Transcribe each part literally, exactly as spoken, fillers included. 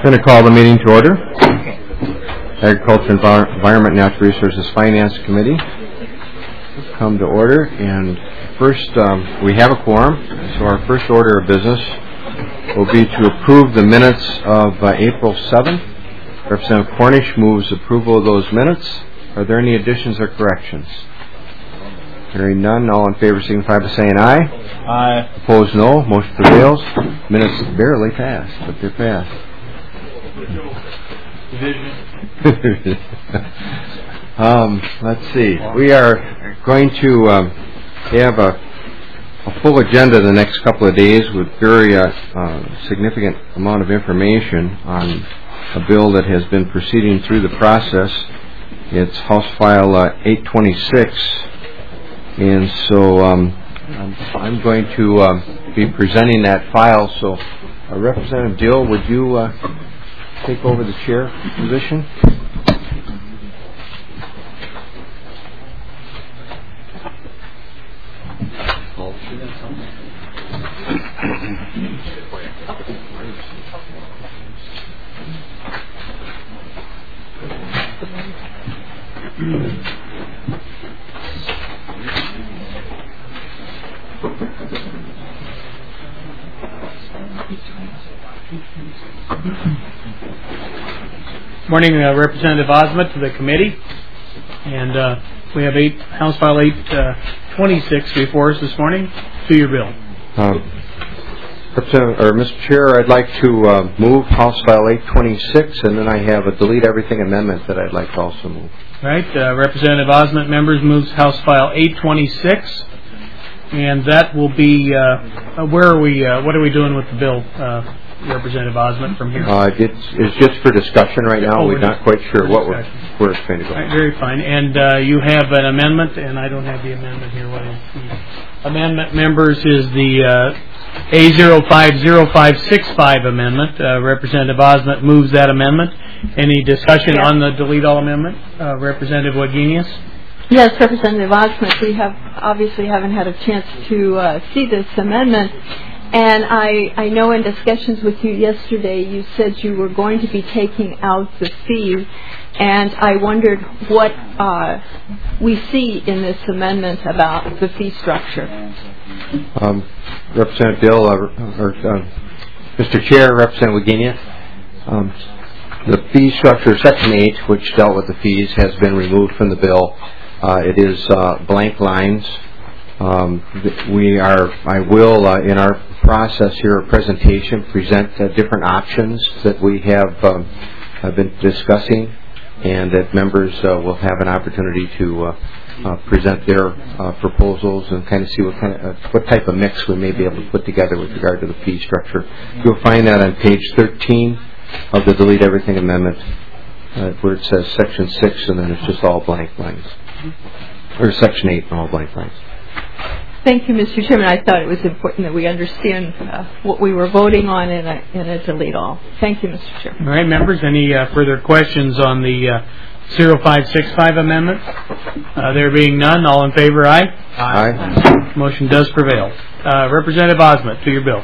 going to call the meeting to order. Agriculture, Environment, Natural Resources Finance Committee come to order. And first, um, we have a quorum, so our first order of business will be to approve the minutes of uh, April seventh. Representative Cornish moves approval of those minutes. Are there any additions or corrections? Hearing none, all in favor signify by saying aye. Aye. Opposed, no. Motion prevails. Minutes barely passed, but they're passed. Division. um, let's see. We are going to um, have a, a full agenda the next couple of days with very uh, uh, significant amount of information on a bill that has been proceeding through the process. It's House File uh, eight twenty-six. And so um, I'm, I'm going to um, be presenting that file. So, uh, Representative Dill, would you uh, take over the chair position? Morning, uh, Representative Ozment to the committee, and uh, we have eight House File eight twenty-six before us this morning. To your bill, um, Representative, or Mister Chair, I'd like to uh, move House File eight twenty-six, and then I have a delete everything amendment that I'd like to also move. All right, uh, Representative Ozment members moves House File eight twenty-six, and that will be uh, where are we? Uh, what are we doing with the bill? Uh, Representative Ozment from here. Uh, it's, it's just for discussion right now. Oh, we're not quite sure what we're, where it's going to go. Right, very fine. And uh, you have an amendment, and I don't have the amendment here. What is the amendment, members, is the uh, A zero five zero five six five amendment. Uh, Representative Ozment moves that amendment. Any discussion yes. on the delete all amendment? Uh, Representative Wagenius? Yes, Representative Ozment, we have obviously haven't had a chance to uh, see this amendment. And I, I know in discussions with you yesterday, you said you were going to be taking out the fees, and I wondered what uh, we see in this amendment about the fee structure. Um, Representative Dill, uh, or uh, Mister Chair, Representative Wagenius, um, the fee structure, Section eight, which dealt with the fees, has been removed from the bill. Uh, it is uh, blank lines. Um, we are, I will, uh, in our process here, a presentation, present uh, different options that we have, um, have been discussing, and that members uh, will have an opportunity to uh, uh, present their uh, proposals and kind of see what kind of, uh, what type of mix we may be able to put together with regard to the fee structure. You'll find that on page thirteen of the Delete Everything Amendment, uh, where it says Section six, and then it's just all blank lines, or Section eight and all blank lines. Thank you, Mister Chairman. I thought it was important that we understand uh, what we were voting on in a, in a delete all. Thank you, Mister Chairman. All right, members, any uh, further questions on the uh, zero five six five amendment? Uh, there being none, all in favor, aye? Aye. Aye. Motion does prevail. Uh, Representative Ozment, to your bill.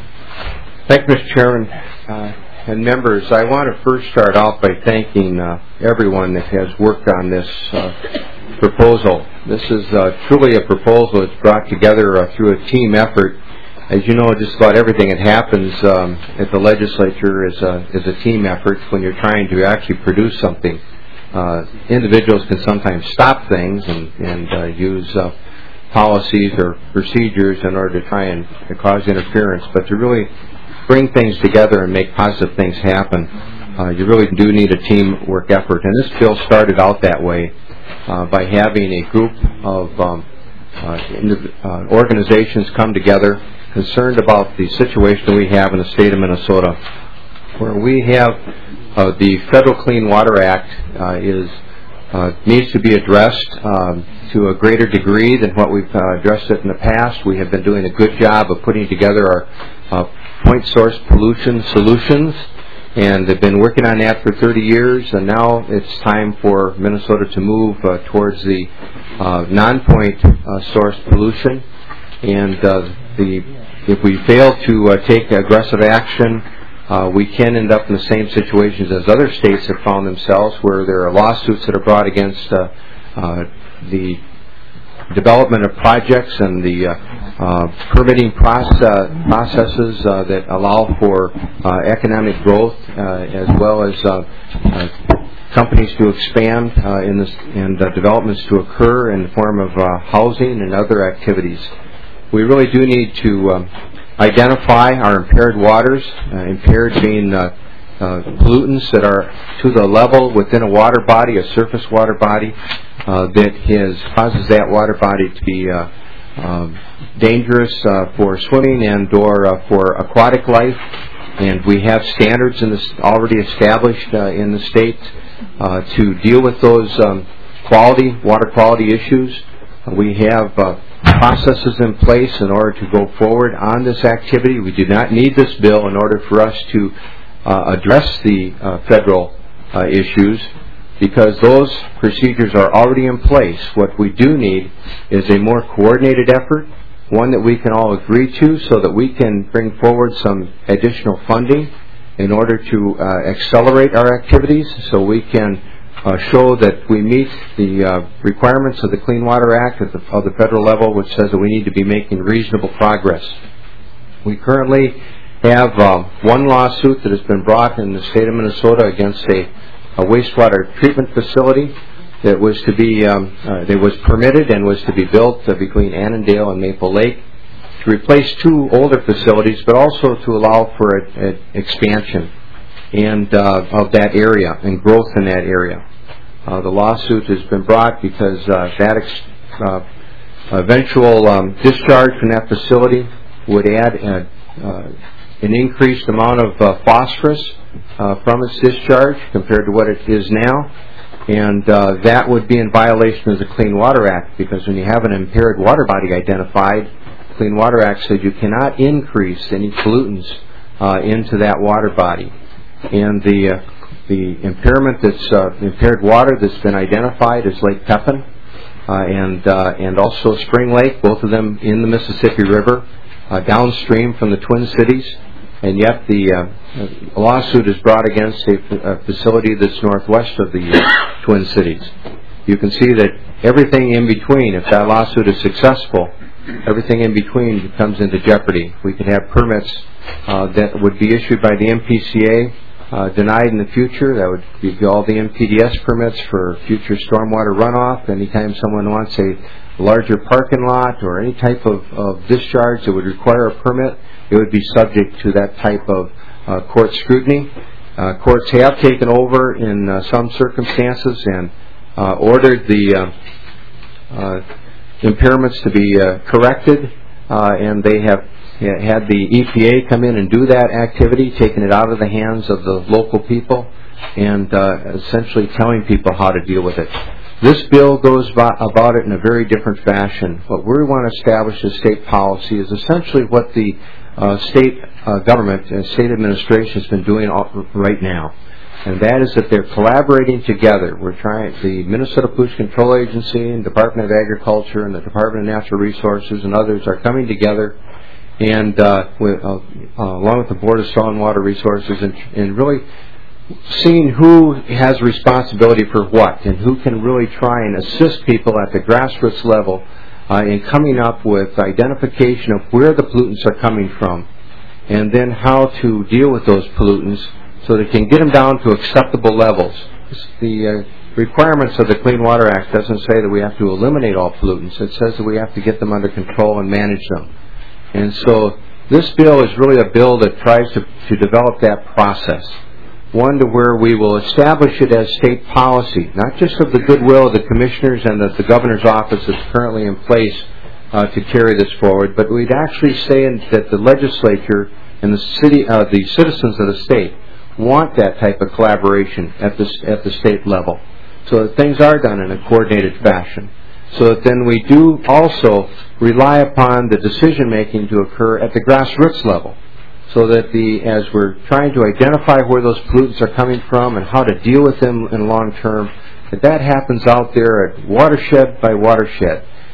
Thank you, Mister Chairman. Uh, and members, I want to first start off by thanking uh, everyone that has worked on this uh, proposal. This is uh, truly a proposal that's brought together uh, through a team effort. As you know, just about everything that happens um, at the legislature is a, is a team effort when you're trying to actually produce something. Uh, individuals can sometimes stop things and, and uh, use uh, policies or procedures in order to try and cause interference, but to really bring things together and make positive things happen, uh, you really do need a teamwork effort. And this bill started out that way. Uh, by having a group of um, uh, uh, organizations come together concerned about the situation we have in the state of Minnesota, where we have uh, the Federal Clean Water Act uh, is uh, needs to be addressed um, to a greater degree than what we've uh, addressed it in the past. We have been doing a good job of putting together our uh, point source pollution solutions, and they've been working on that for thirty years, and now it's time for Minnesota to move uh, towards the uh, non-point uh, source pollution. And uh, the if we fail to uh, take aggressive action uh, we can end up in the same situations as other states have found themselves, where there are lawsuits that are brought against uh, uh, the development of projects and the uh, uh, permitting process, processes uh, that allow for uh, economic growth, uh, as well as uh, uh, companies to expand uh, in this, and uh, developments to occur in the form of uh, housing and other activities. We really do need to um, identify our impaired waters, uh, impaired being uh, uh, pollutants that are to the level within a water body, a surface water body, uh, that has, causes that water body to be uh, uh, dangerous uh, for swimming and or uh, for aquatic life. And we have standards in this already established uh, in the state uh, to deal with those um, quality, water quality issues. Uh, we have uh, processes in place in order to go forward on this activity. We do not need this bill in order for us to uh, address the uh, federal uh, issues, because those procedures are already in place. What we do need is a more coordinated effort, one that we can all agree to, so that we can bring forward some additional funding in order to uh, accelerate our activities, so we can uh, show that we meet the uh, requirements of the Clean Water Act at the, of the federal level, which says that we need to be making reasonable progress. We currently have uh, one lawsuit that has been brought in the state of Minnesota against a, a wastewater treatment facility that was to be um, uh, that was permitted and was to be built uh, between Annandale and Maple Lake to replace two older facilities, but also to allow for an expansion and uh, of that area and growth in that area. Uh, the lawsuit has been brought because uh, that ex- uh, eventual um, discharge from that facility would add a, uh, an increased amount of uh, phosphorus uh, from its discharge compared to what it is now. And uh, that would be in violation of the Clean Water Act, because when you have an impaired water body identified, the Clean Water Act says you cannot increase any pollutants uh, into that water body. And the uh, the impairment that's uh, impaired water that's been identified is Lake Pepin uh, and uh, and also Spring Lake, both of them in the Mississippi River, uh, downstream from the Twin Cities. And yet the uh, lawsuit is brought against a, a facility that's northwest of the uh, Twin Cities. You can see that everything in between, if that lawsuit is successful, everything in between comes into jeopardy. We could have permits uh, that would be issued by the M P C A uh, denied in the future. That would be all the M P D S permits for future stormwater runoff. Anytime someone wants a larger parking lot or any type of, of discharge that would require a permit, it would be subject to that type of uh, court scrutiny. Uh, courts have taken over in uh, some circumstances and uh, ordered the uh, uh, impairments to be uh, corrected, uh, and they have had the E P A come in and do that activity, taking it out of the hands of the local people and uh, essentially telling people how to deal with it. This bill goes about it in a very different fashion. What we want to establish as state policy is essentially what the uh, state uh, government and state administration has been doing all, right now. And that is that they're collaborating together. We're trying, the Minnesota Pollution Control Agency and Department of Agriculture and the Department of Natural Resources and others are coming together, and uh, with, uh, uh, along with the Board of Soil and Water Resources, and, and really seeing who has responsibility for what and who can really try and assist people at the grassroots level uh, in coming up with identification of where the pollutants are coming from, and then how to deal with those pollutants so they can get them down to acceptable levels. The uh, requirements of the Clean Water Act doesn't say that we have to eliminate all pollutants. It says that we have to get them under control and manage them. And so this bill is really a bill that tries to, to develop that process. One to where we will establish it as state policy, not just of the goodwill of the commissioners and of the governor's office that's currently in place uh, to carry this forward, but we'd actually say in, that the legislature and the city, uh, the citizens of the state want that type of collaboration at the at the state level, so that things are done in a coordinated fashion. So that then we do also rely upon the decision making to occur at the grassroots level. So that the as we're trying to identify where those pollutants are coming from and how to deal with them in long term, that that happens out there at watershed by watershed.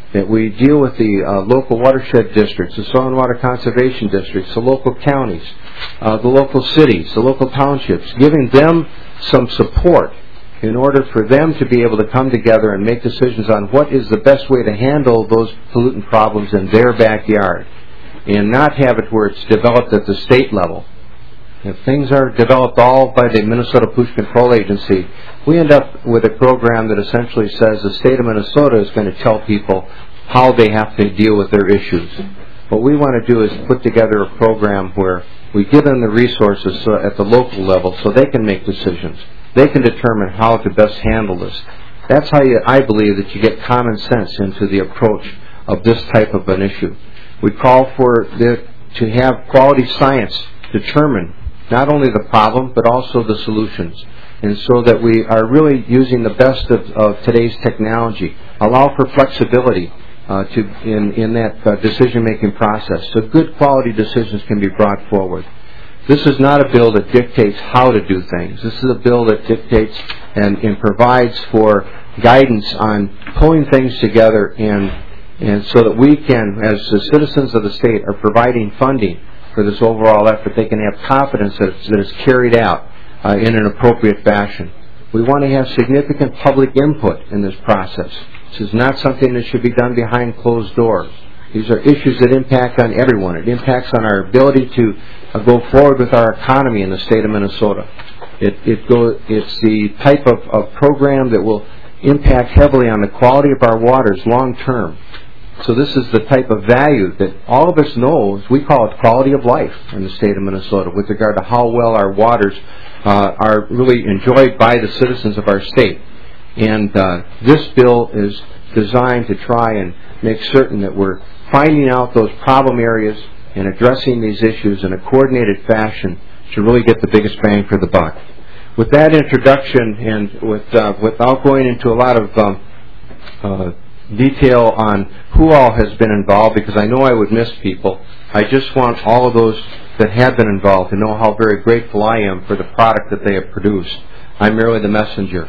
that we deal with the uh, local watershed districts, the soil and water conservation districts, the local counties, uh, the local cities, the local townships, giving them some support in order for them to be able to come together and make decisions on what is the best way to handle those pollutant problems in their backyard, and not have it where it's developed at the state level. If things are developed all by the Minnesota Pollution Control Agency, we end up with a program that essentially says the state of Minnesota is going to tell people how they have to deal with their issues. What we want to do is put together a program where we give them the resources so at the local level so they can make decisions. They can determine how to best handle this. That's how you, I believe that you get common sense into the approach of this type of an issue. We call for the, to have quality science determine not only the problem but also the solutions, and so that we are really using the best of, of today's technology, allow for flexibility uh, to in, in that uh, decision-making process so good quality decisions can be brought forward. This is not a bill that dictates how to do things. This is a bill that dictates and, and provides for guidance on pulling things together and, and so that we can, as the citizens of the state, are providing funding for this overall effort. They can have confidence that it's, that it's carried out uh, in an appropriate fashion. We want to have significant public input in this process. This is not something that should be done behind closed doors. These are issues that impact on everyone. It impacts on our ability to uh, go forward with our economy in the state of Minnesota. It, it go, it's the type of, of program that will impact heavily on the quality of our waters long term. So this is the type of value that all of us know. We call it quality of life in the state of Minnesota with regard to how well our waters uh, are really enjoyed by the citizens of our state. And uh, this bill is designed to try and make certain that we're finding out those problem areas and addressing these issues in a coordinated fashion to really get the biggest bang for the buck. With that introduction and with, uh, without going into a lot of um, uh, detail on who all has been involved, because I know I would miss people, I just want all of those that have been involved to know how very grateful I am for the product that they have produced. I'm merely the messenger.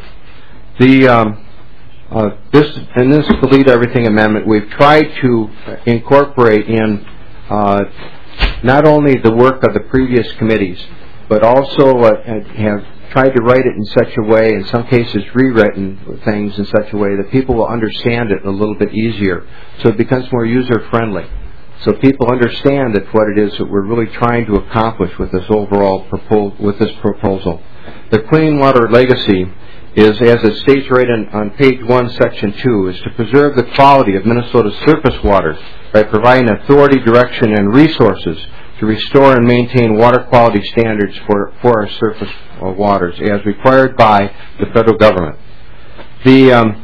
The um, uh, this in this Delete Everything Amendment, we've tried to incorporate in uh, not only the work of the previous committees, but also uh, have tried to write it in such a way, in some cases rewritten things in such a way that people will understand it a little bit easier, so it becomes more user-friendly. So people understand that what it is that we're really trying to accomplish with this overall proposal. With this proposal, the Clean Water Legacy is, as it states right in, on page one, section two, is to preserve the quality of Minnesota's surface waters by providing authority, direction, and resources to restore and maintain water quality standards for, for our surface uh, waters as required by the federal government. The, um,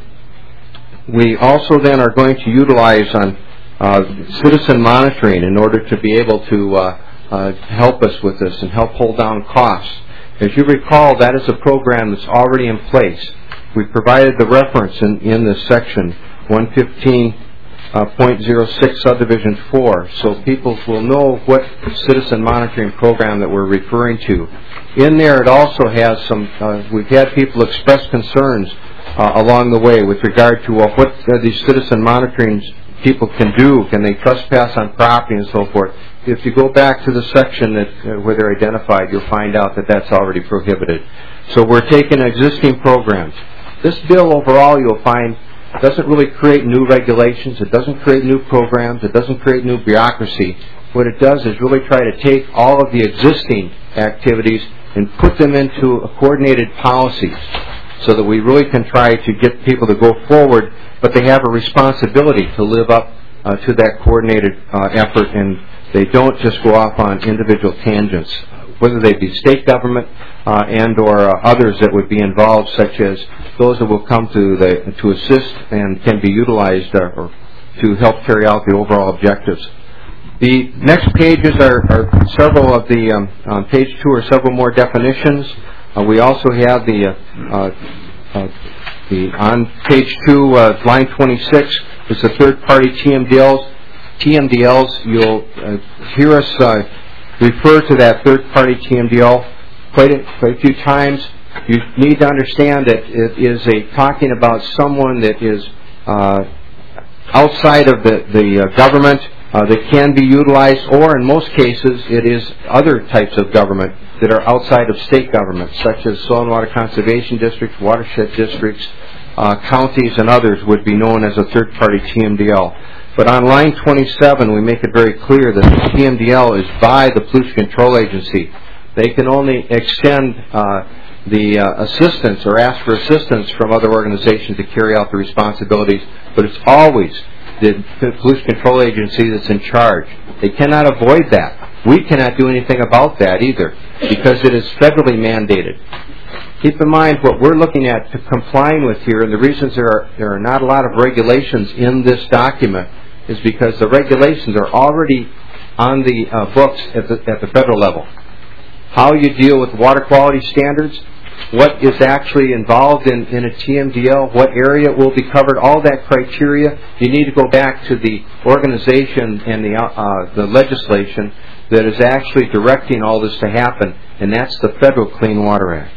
we also then are going to utilize on uh, citizen monitoring in order to be able to uh, uh, help us with this and help hold down costs. As you recall, that is a program that's already in place. We provided the reference in, in this section, one fifteen point oh six subdivision four, so people will know what citizen monitoring program that we're referring to. In there it also has some, uh, we've had people express concerns uh, along the way with regard to uh, what uh, these citizen monitoring people can do. Can they trespass on property and so forth? If you go back to the section that uh, where they're identified, you'll find out that that's already prohibited. So we're taking existing programs. This bill overall, you'll find, doesn't really create new regulations. It doesn't create new programs. It doesn't create new bureaucracy. What it does is really try to take all of the existing activities and put them into a coordinated policies so that we really can try to get people to go forward, but they have a responsibility to live up uh, to that coordinated uh, effort, and they don't just go off on individual tangents, whether they be state government uh, and or uh, others that would be involved, such as those that will come to the, to assist and can be utilized uh, or to help carry out the overall objectives. The next pages are, are several of the, um, on page two are several more definitions. Uh, we also have the, uh, uh, uh, the on page two, uh, line twenty-six, is the third-party T M D Ls. T M D Ls, you'll uh, hear us uh, refer to that third-party T M D L quite a, quite a few times. You need to understand that it is a talking about someone that is uh, outside of the, the uh, government uh, that can be utilized, or in most cases it is other types of government that are outside of state government, such as soil and water conservation districts, watershed districts, uh, counties, and others would be known as a third-party T M D L. But on line twenty-seven, we make it very clear that the T M D L is by the Pollution Control Agency. They can only extend uh, the uh, assistance or ask for assistance from other organizations to carry out the responsibilities, but it's always the Pollution Control Agency that's in charge. They cannot avoid that. We cannot do anything about that either, because it is federally mandated. Keep in mind what we're looking at to complying with here, and the reasons there are, there are not a lot of regulations in this document is because the regulations are already on the uh, books at the, at the federal level. How you deal with water quality standards, what is actually involved in, in a T M D L, what area will be covered, all that criteria. You need to go back to the organization and the, uh, the legislation that is actually directing all this to happen, and that's the Federal Clean Water Act.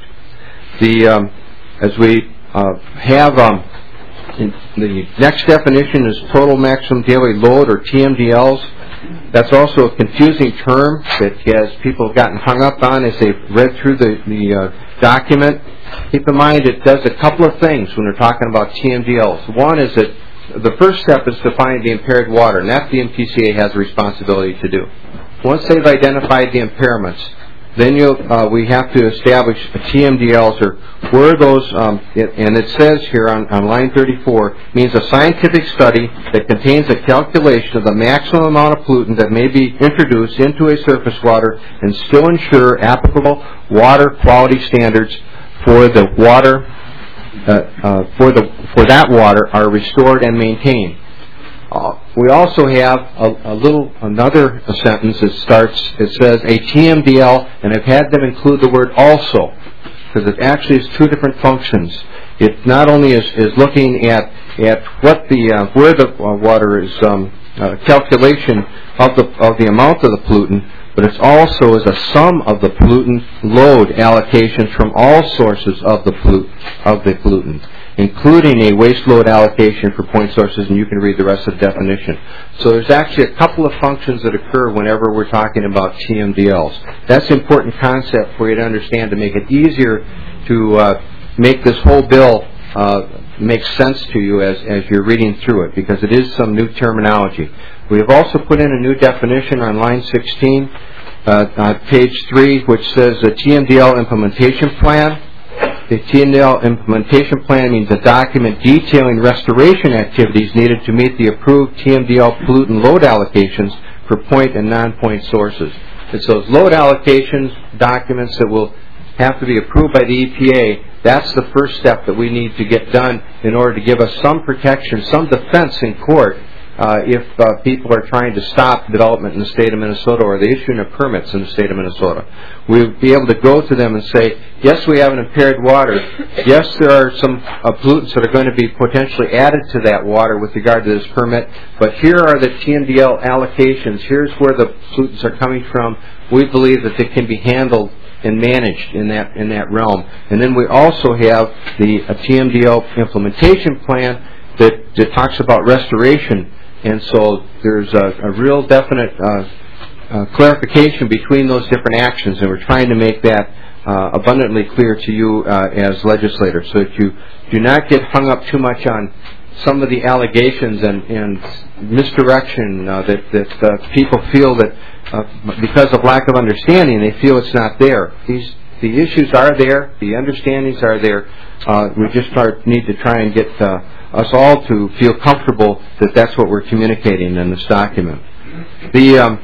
The um, as we uh, have um, in the next definition is total maximum daily load, or T M D Ls. That's also a confusing term that has people gotten hung up on as they've read through the, the uh, document. Keep in mind it does a couple of things when we're talking about T M D Ls. One is that the first step is to find the impaired water, and that the M P C A has a responsibility to do. Once they've identified the impairments, then you'll, uh, we have to establish a T M D Ls, or where those, um, it, and it says here on, on line thirty-four, means a scientific study that contains a calculation of the maximum amount of pollutant that may be introduced into a surface water and still ensure applicable water quality standards for the water, uh, uh, for the for that water are restored and maintained. Uh, we also have a, a little another sentence that starts. It says a T M D L, and I've had them include the word also, because it actually is two different functions. It not only is, is looking at at what the uh, where the uh, water is um, uh, calculation of the of the amount of the pollutant, but it's also is a sum of the pollutant load allocations from all sources of the pollut of the pollutant, including a waste load allocation for point sources, and you can read the rest of the definition. So there's actually a couple of functions that occur whenever we're talking about T M D Ls. That's an important concept for you to understand to make it easier to uh, make this whole bill uh, make sense to you as, as you're reading through it, because it is some new terminology. We have also put in a new definition on line sixteen, uh, on page three, which says a T M D L implementation plan. The T M D L implementation plan means a document detailing restoration activities needed to meet the approved T M D L pollutant load allocations for point and non-point sources. It's those load allocations documents that will have to be approved by the E P A. That's the first step that we need to get done in order to give us some protection, some defense in court uh, if uh, people are trying to stop development in the state of Minnesota, or the issuing of permits in the state of Minnesota. We'll be able to go to them and say, yes, we have an impaired water. Yes, there are some uh, pollutants that are going to be potentially added to that water with regard to this permit, but here are the T M D L allocations. Here's where the pollutants are coming from. We believe that they can be handled and managed in that in that realm. And then we also have the uh, T M D L implementation plan that, that talks about restoration. And so there's a, a real definite uh, uh, clarification between those different actions, and we're trying to make that uh, abundantly clear to you uh, as legislators, so that you do not get hung up too much on some of the allegations and, and misdirection uh, that, that uh, people feel that uh, because of lack of understanding, they feel it's not there. These the issues are there, the understandings are there. Uh, we just start, need to try and get uh, us all to feel comfortable that that's what we're communicating in this document. The um,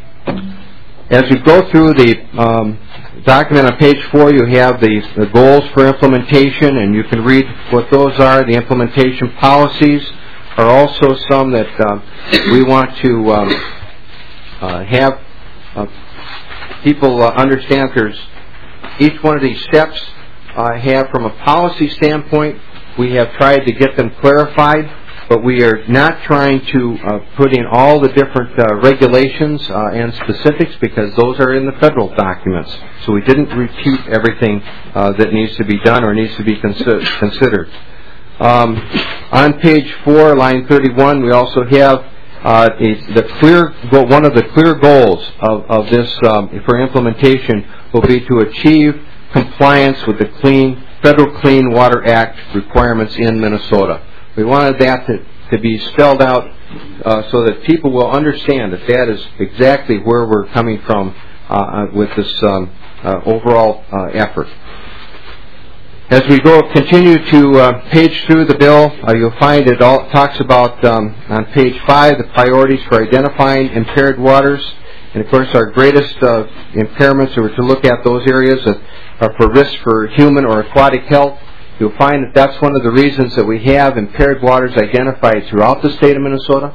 as you go through the um, document on page four, you have the, the goals for implementation, and you can read what those are. The implementation policies are also some that um, we want to um, uh, have uh, people uh, understand. There's each one of these steps uh, have, from a policy standpoint, we have tried to get them clarified, but we are not trying to uh, put in all the different uh, regulations uh, and specifics, because those are in the federal documents. So we didn't repeat everything uh, that needs to be done or needs to be consi- considered. Um, on page four, line thirty-one, we also have uh, a, the clear one of the clear goals of, of this um, for implementation will be to achieve compliance with the Clean Federal Clean Water Act requirements in Minnesota. We wanted that to, to be spelled out uh, so that people will understand that that is exactly where we're coming from uh, with this um, uh, overall uh, effort. As we go, continue to uh, page through the bill, uh, you'll find it all talks about, um, on page five, the priorities for identifying impaired waters. And, of course, our greatest uh, impairments are to look at those areas that are for risk for human or aquatic health. You'll find that that's one of the reasons that we have impaired waters identified throughout the state of Minnesota.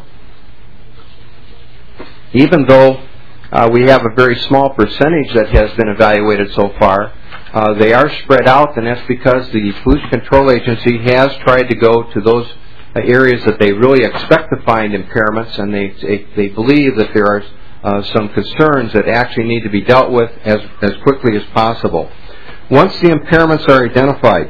Even though uh, we have a very small percentage that has been evaluated so far, Uh, they are spread out, and that's because the Pollution Control Agency has tried to go to those uh, areas that they really expect to find impairments, and they they, they believe that there are uh, some concerns that actually need to be dealt with as, as quickly as possible. Once the impairments are identified,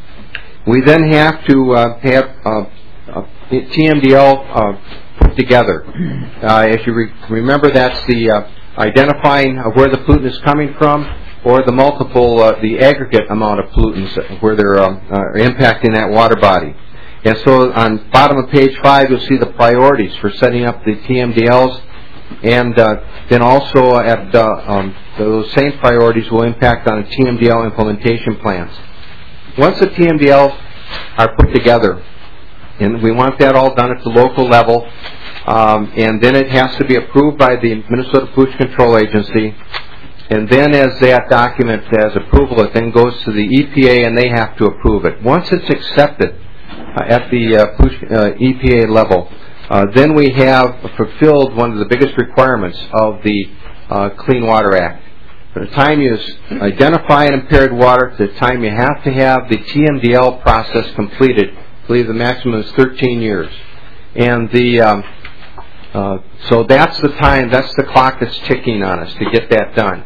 we then have to uh, have uh, uh, T M D L uh, put together. Uh, as you re- remember, that's the uh, identifying uh, where the pollutant is coming from, or the multiple, uh, the aggregate amount of pollutants where they're um, uh, impacting that water body. And so on bottom of page five, you'll see the priorities for setting up the T M D Ls, and uh, then also at uh, um, those same priorities will impact on T M D L implementation plans. Once the T M D Ls are put together, and we want that all done at the local level, um, and then it has to be approved by the Minnesota Pollution Control Agency. And then as that document has approval, it then goes to the E P A and they have to approve it. Once it's accepted uh, at the uh, uh, E P A level, uh, then we have fulfilled one of the biggest requirements of the uh, Clean Water Act. From the time you identify an impaired water to the time you have to have the T M D L process completed, I believe the maximum is thirteen years. And the um, uh, so that's the time, that's the clock that's ticking on us to get that done.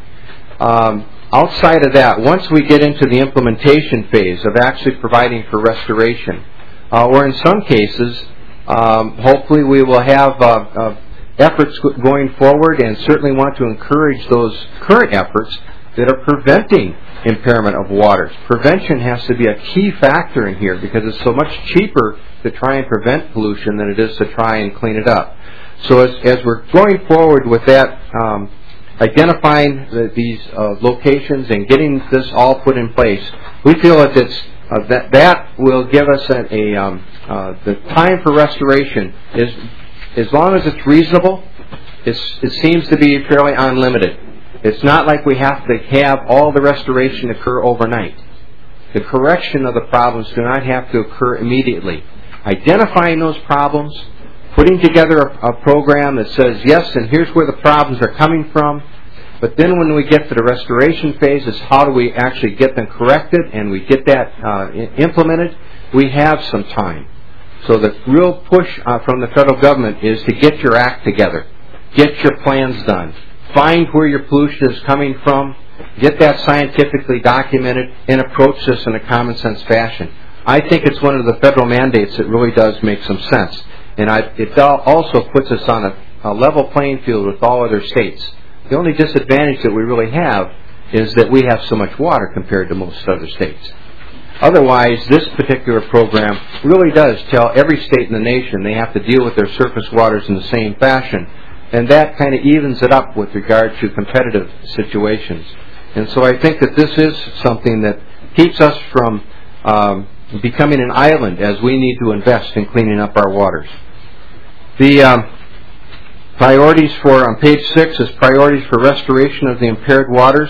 Um, outside of that, once we get into the implementation phase of actually providing for restoration, uh, or in some cases, um, hopefully we will have uh, uh, efforts going forward, and certainly want to encourage those current efforts that are preventing impairment of waters. Prevention has to be a key factor in here because it's so much cheaper to try and prevent pollution than it is to try and clean it up. So as, as we're going forward with that, um, identifying the, these uh, locations and getting this all put in place, we feel that it's, uh, that that will give us a, a um, uh, the time for restoration is, as long as it's reasonable, it's, it seems to be fairly unlimited. It's not like we have to have all the restoration occur overnight. The correction of the problems do not have to occur immediately. Identifying those problems, putting together a, a program that says, yes, and here's where the problems are coming from. But then when we get to the restoration phase, is how do we actually get them corrected and we get that uh, implemented? We have some time. So the real push uh, from the federal government is to get your act together. Get your plans done. Find where your pollution is coming from. Get that scientifically documented and approach this in a common sense fashion. I think it's one of the federal mandates that really does make some sense. And I, it also puts us on a, a level playing field with all other states. The only disadvantage that we really have is that we have so much water compared to most other states. Otherwise, this particular program really does tell every state in the nation they have to deal with their surface waters in the same fashion. And that kind of evens it up with regard to competitive situations. And so I think that this is something that keeps us from um, becoming an island as we need to invest in cleaning up our waters. The um, priorities for, on page six, is priorities for restoration of the impaired waters.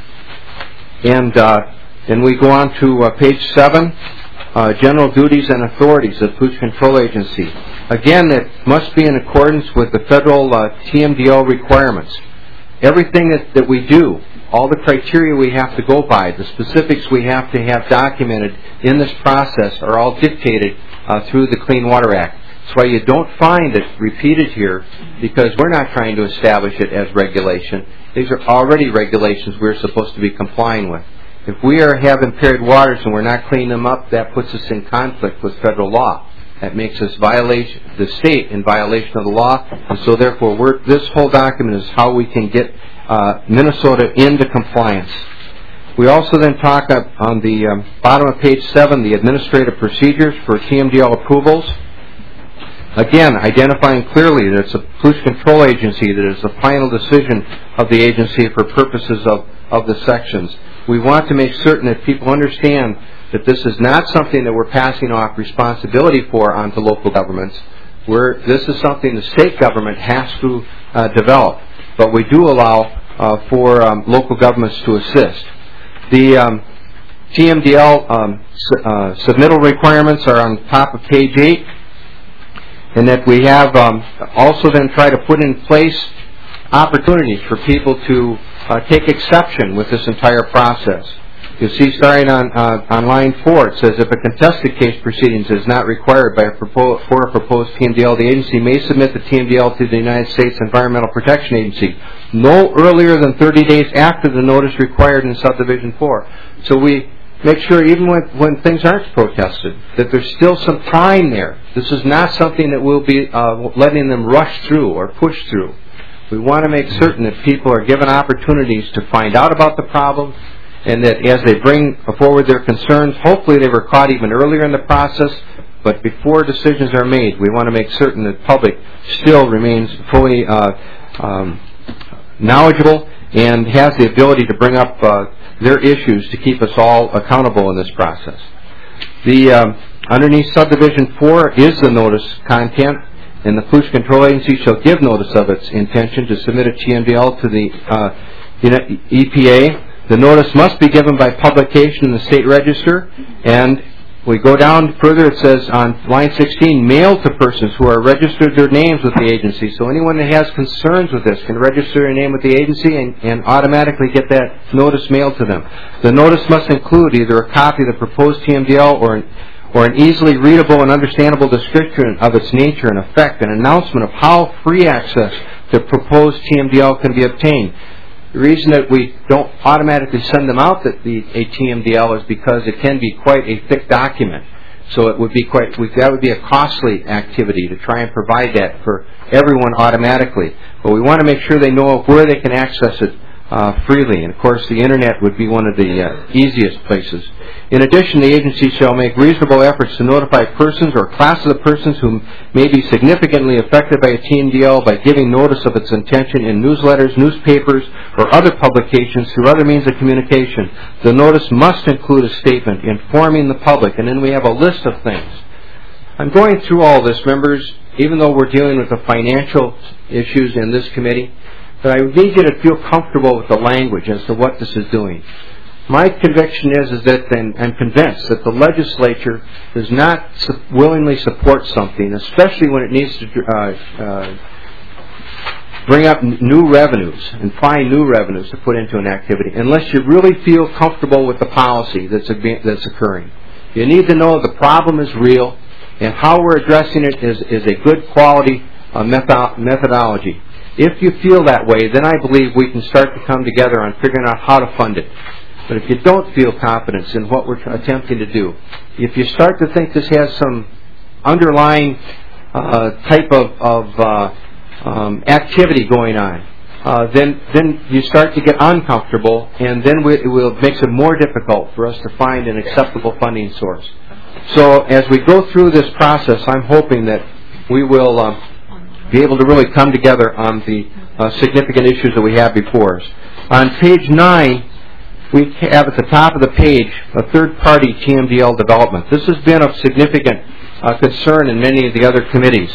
And uh, then we go on to uh, page seven, uh, general duties and authorities of the Pollution Control Agency. Again, it must be in accordance with the federal uh, T M D L requirements. Everything that, that we do, all the criteria we have to go by, the specifics we have to have documented in this process are all dictated uh, through the Clean Water Act. That's why you don't find it repeated here, because we're not trying to establish it as regulation. These are already regulations we're supposed to be complying with. If we are have impaired waters and we're not cleaning them up, that puts us in conflict with federal law. That makes us violation the state in violation of the law, and so therefore we're, this whole document is how we can get uh, Minnesota into compliance. We also then talk up on the um, bottom of page seven, the administrative procedures for T M D L approvals. Again, identifying clearly that it's a pollution control agency that is the final decision of the agency for purposes of, of the sections. We want to make certain that people understand that this is not something that we're passing off responsibility for onto local governments. We're, this is something the state government has to uh, develop, but we do allow uh, for um, local governments to assist. The um, T M D L um, su- uh, submittal requirements are on top of page eight, and that we have um, also then try to put in place opportunities for people to uh, take exception with this entire process. You see, starting on uh, on line four, it says if a contested case proceedings is not required by a propo- for a proposed T M D L, the agency may submit the T M D L to the United States Environmental Protection Agency no earlier than thirty days after the notice required in subdivision four. So we make sure even when, when things aren't protested, that there's still some time there. This is not something that we'll be uh, letting them rush through or push through. We want to make certain that people are given opportunities to find out about the problem, and that as they bring forward their concerns, hopefully they were caught even earlier in the process, but before decisions are made, we want to make certain that the public still remains fully uh, um, knowledgeable and has the ability to bring up uh, their issues to keep us all accountable in this process. The um, underneath subdivision four is the notice content, and the Pollution Control Agency shall give notice of its intention to submit a T M D L to the uh, E P A. The notice must be given by publication in the State Register, and we go down further, it says on line sixteen, mailed to persons who are registered their names with the agency. So anyone that has concerns with this can register their name with the agency and, and automatically get that notice mailed to them. The notice must include either a copy of the proposed T M D L or an, or an easily readable and understandable description of its nature and effect, an announcement of how free access to proposed T M D L can be obtained. The reason that we don't automatically send them out that the a T M D L is because it can be quite a thick document. So it would be quite that would be a costly activity to try and provide that for everyone automatically. But we want to make sure they know where they can access it uh, freely. And of course, the internet would be one of the uh, easiest places. In addition, the agency shall make reasonable efforts to notify persons or classes of persons who may be significantly affected by a T M D L by giving notice of its intention in newsletters, newspapers, or other publications through other means of communication. The notice must include a statement informing the public, and then we have a list of things. I'm going through all this, members, even though we're dealing with the financial issues in this committee, but I need you to feel comfortable with the language as to what this is doing. My conviction is, is that, and I'm convinced that the legislature does not su- willingly support something, especially when it needs to uh, uh, bring up n- new revenues and find new revenues to put into an activity, unless you really feel comfortable with the policy that's, a- that's occurring. You need to know the problem is real, and how we're addressing it is, is a good quality uh, metho- methodology. If you feel that way, then I believe we can start to come together on figuring out how to fund it. But if you don't feel confidence in what we're attempting to do, if you start to think this has some underlying uh, type of, of uh, um, activity going on, uh, then then you start to get uncomfortable, and then we, it will makes it more difficult for us to find an acceptable funding source. So as we go through this process, I'm hoping that we will um, be able to really come together on the uh, significant issues that we have before us. On page nine, we have at the top of the page a third-party T M D L development. This has been of significant uh, concern in many of the other committees.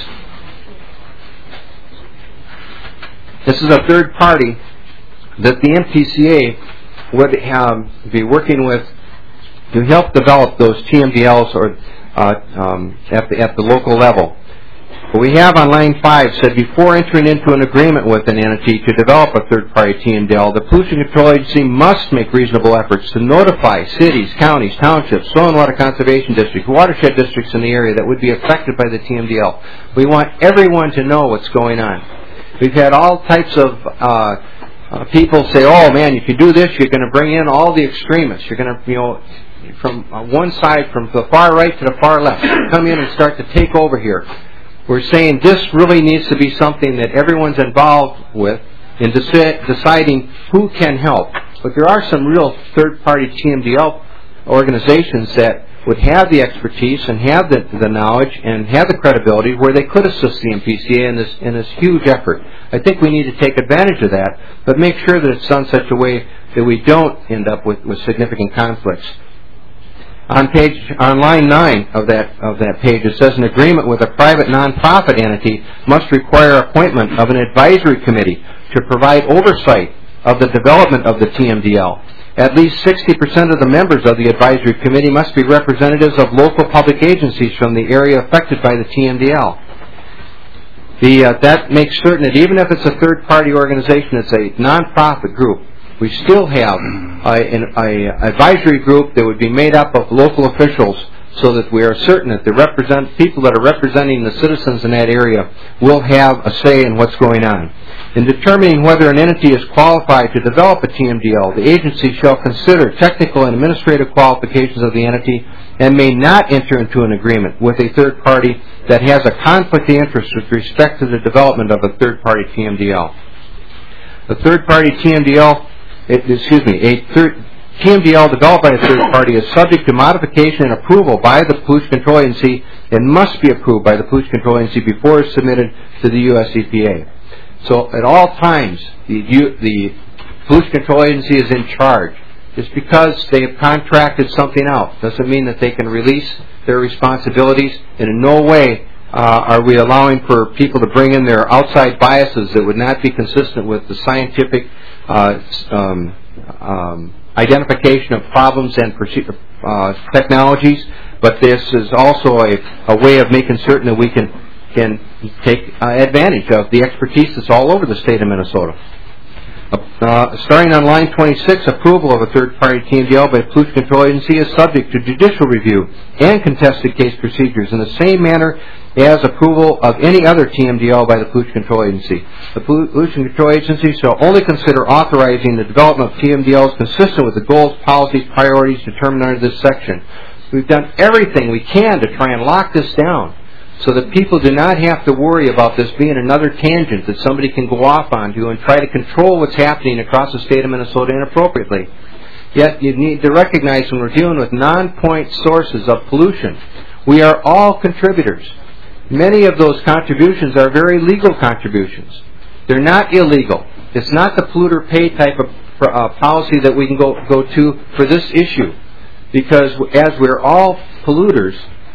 This is a third party that the M P C A would um, be working with to help develop those T M D Ls or uh, um, at the at the local level. What we have on line five said, before entering into an agreement with an entity to develop a third-party T M D L, the Pollution Control Agency must make reasonable efforts to notify cities, counties, townships, soil and water conservation districts, watershed districts in the area that would be affected by the T M D L. We want everyone to know what's going on. We've had all types of uh, uh, people say, oh man, if you do this, you're going to bring in all the extremists. You're going to, you know, from uh, one side, from the far right to the far left, come in and start to take over here. We're saying this really needs to be something that everyone's involved with in deci- deciding who can help. But there are some real third-party T M D L organizations that would have the expertise and have the, the knowledge and have the credibility where they could assist the M P C A in this in this huge effort. I think we need to take advantage of that, but make sure that it's done such a way that we don't end up with, with significant conflicts. On page on line nine of that of that page, it says an agreement with a private nonprofit entity must require appointment of an advisory committee to provide oversight of the development of the T M D L. At least sixty percent of the members of the advisory committee must be representatives of local public agencies from the area affected by the T M D L. The, uh, that makes certain that even if it's a third-party organization, it's a nonprofit group, we still have a, an a advisory group that would be made up of local officials so that we are certain that the represent, people that are representing the citizens in that area will have a say in what's going on. In determining whether an entity is qualified to develop a T M D L, the agency shall consider technical and administrative qualifications of the entity and may not enter into an agreement with a third party that has a conflict of interest with respect to the development of a third-party T M D L. A third-party T M D L, it, excuse me, a third, T M D L developed by a third party is subject to modification and approval by the Pollution Control Agency and must be approved by the Pollution Control Agency before it's submitted to the U S E P A. So at all times, the, the Pollution Control Agency is in charge. Just because they have contracted something out doesn't mean that they can release their responsibilities, and in no way uh, are we allowing for people to bring in their outside biases that would not be consistent with the scientific uh, um, um, identification of problems and uh, technologies. But this is also a, a way of making certain that we can can take uh, advantage of the expertise that's all over the state of Minnesota. Uh, starting on line twenty-six, approval of a third-party T M D L by the Pollution Control Agency is subject to judicial review and contested case procedures in the same manner as approval of any other T M D L by the Pollution Control Agency. The Pollution Control Agency shall only consider authorizing the development of T M D Ls consistent with the goals, policies, priorities determined under this section. We've done everything we can to try and lock this down, so that people do not have to worry about this being another tangent that somebody can go off onto and try to control what's happening across the state of Minnesota inappropriately. Yet you need to recognize when we're dealing with non-point sources of pollution, we are all contributors. Many of those contributions are very legal contributions. They're not illegal. It's not the polluter pay type of uh, policy that we can go, go to for this issue. Because as we're all polluters,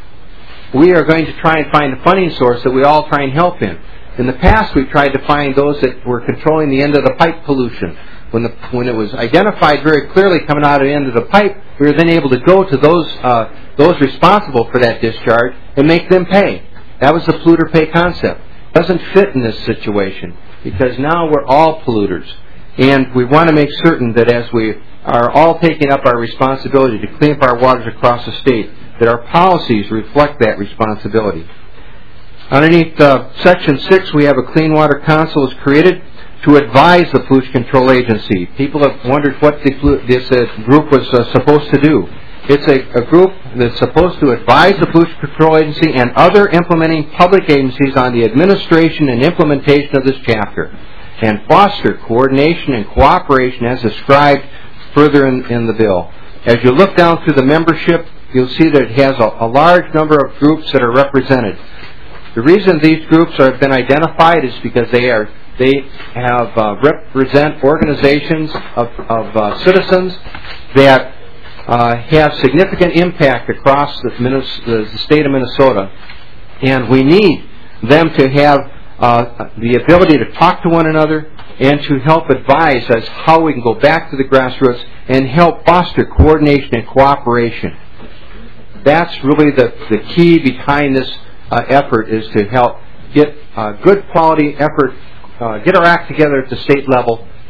we are going to try and find a funding source that we all try and help in. In the past, we've tried to find those that were controlling the end of the pipe pollution. When, the, when it was identified very clearly coming out of the end of the pipe, we were then able to go to those uh, those responsible for that discharge and make them pay. That was the polluter pay concept. It doesn't fit in this situation because now we're all polluters. And we want to make certain that as we are all taking up our responsibility to clean up our waters across the state, that our policies reflect that responsibility. Underneath uh, Section six, we have a Clean Water Council is created to advise the Pollution Control Agency. People have wondered what the, this uh, group was uh, supposed to do. It's a, a group that's supposed to advise the Pollution Control Agency and other implementing public agencies on the administration and implementation of this chapter, and foster coordination and cooperation as described further in, in the bill. As you look down through the membership, you'll see that it has a, a large number of groups that are represented. The reason these groups have been identified is because they are they have uh, represent organizations of, of uh, citizens that uh, have significant impact across the, the state of Minnesota, and we need them to have uh, the ability to talk to one another and to help advise as how we can go back to the grassroots and help foster coordination and cooperation. That's really the, the key behind this uh, effort, is to help get uh, good quality effort, uh, get our act together at the state level,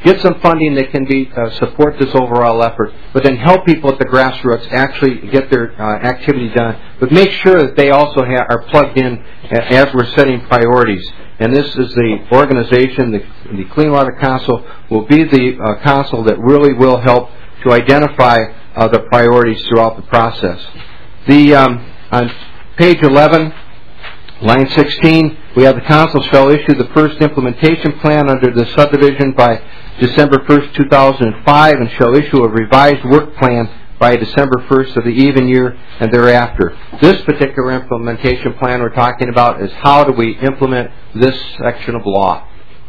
get some funding that can be uh, support this overall effort, but then help people at the grassroots actually get their uh, activity done, but make sure that they also ha- are plugged in as we're setting priorities. And this is the organization, the, the Clean Water Council will be the uh, council that really will help to identify uh, the priorities throughout the process. The um, on page eleven, line sixteen, we have the council shall issue the first implementation plan under the subdivision by December first, two thousand five, and shall issue a revised work plan by December first of the even year and thereafter. This particular implementation plan we're talking about is how do we implement this section of law.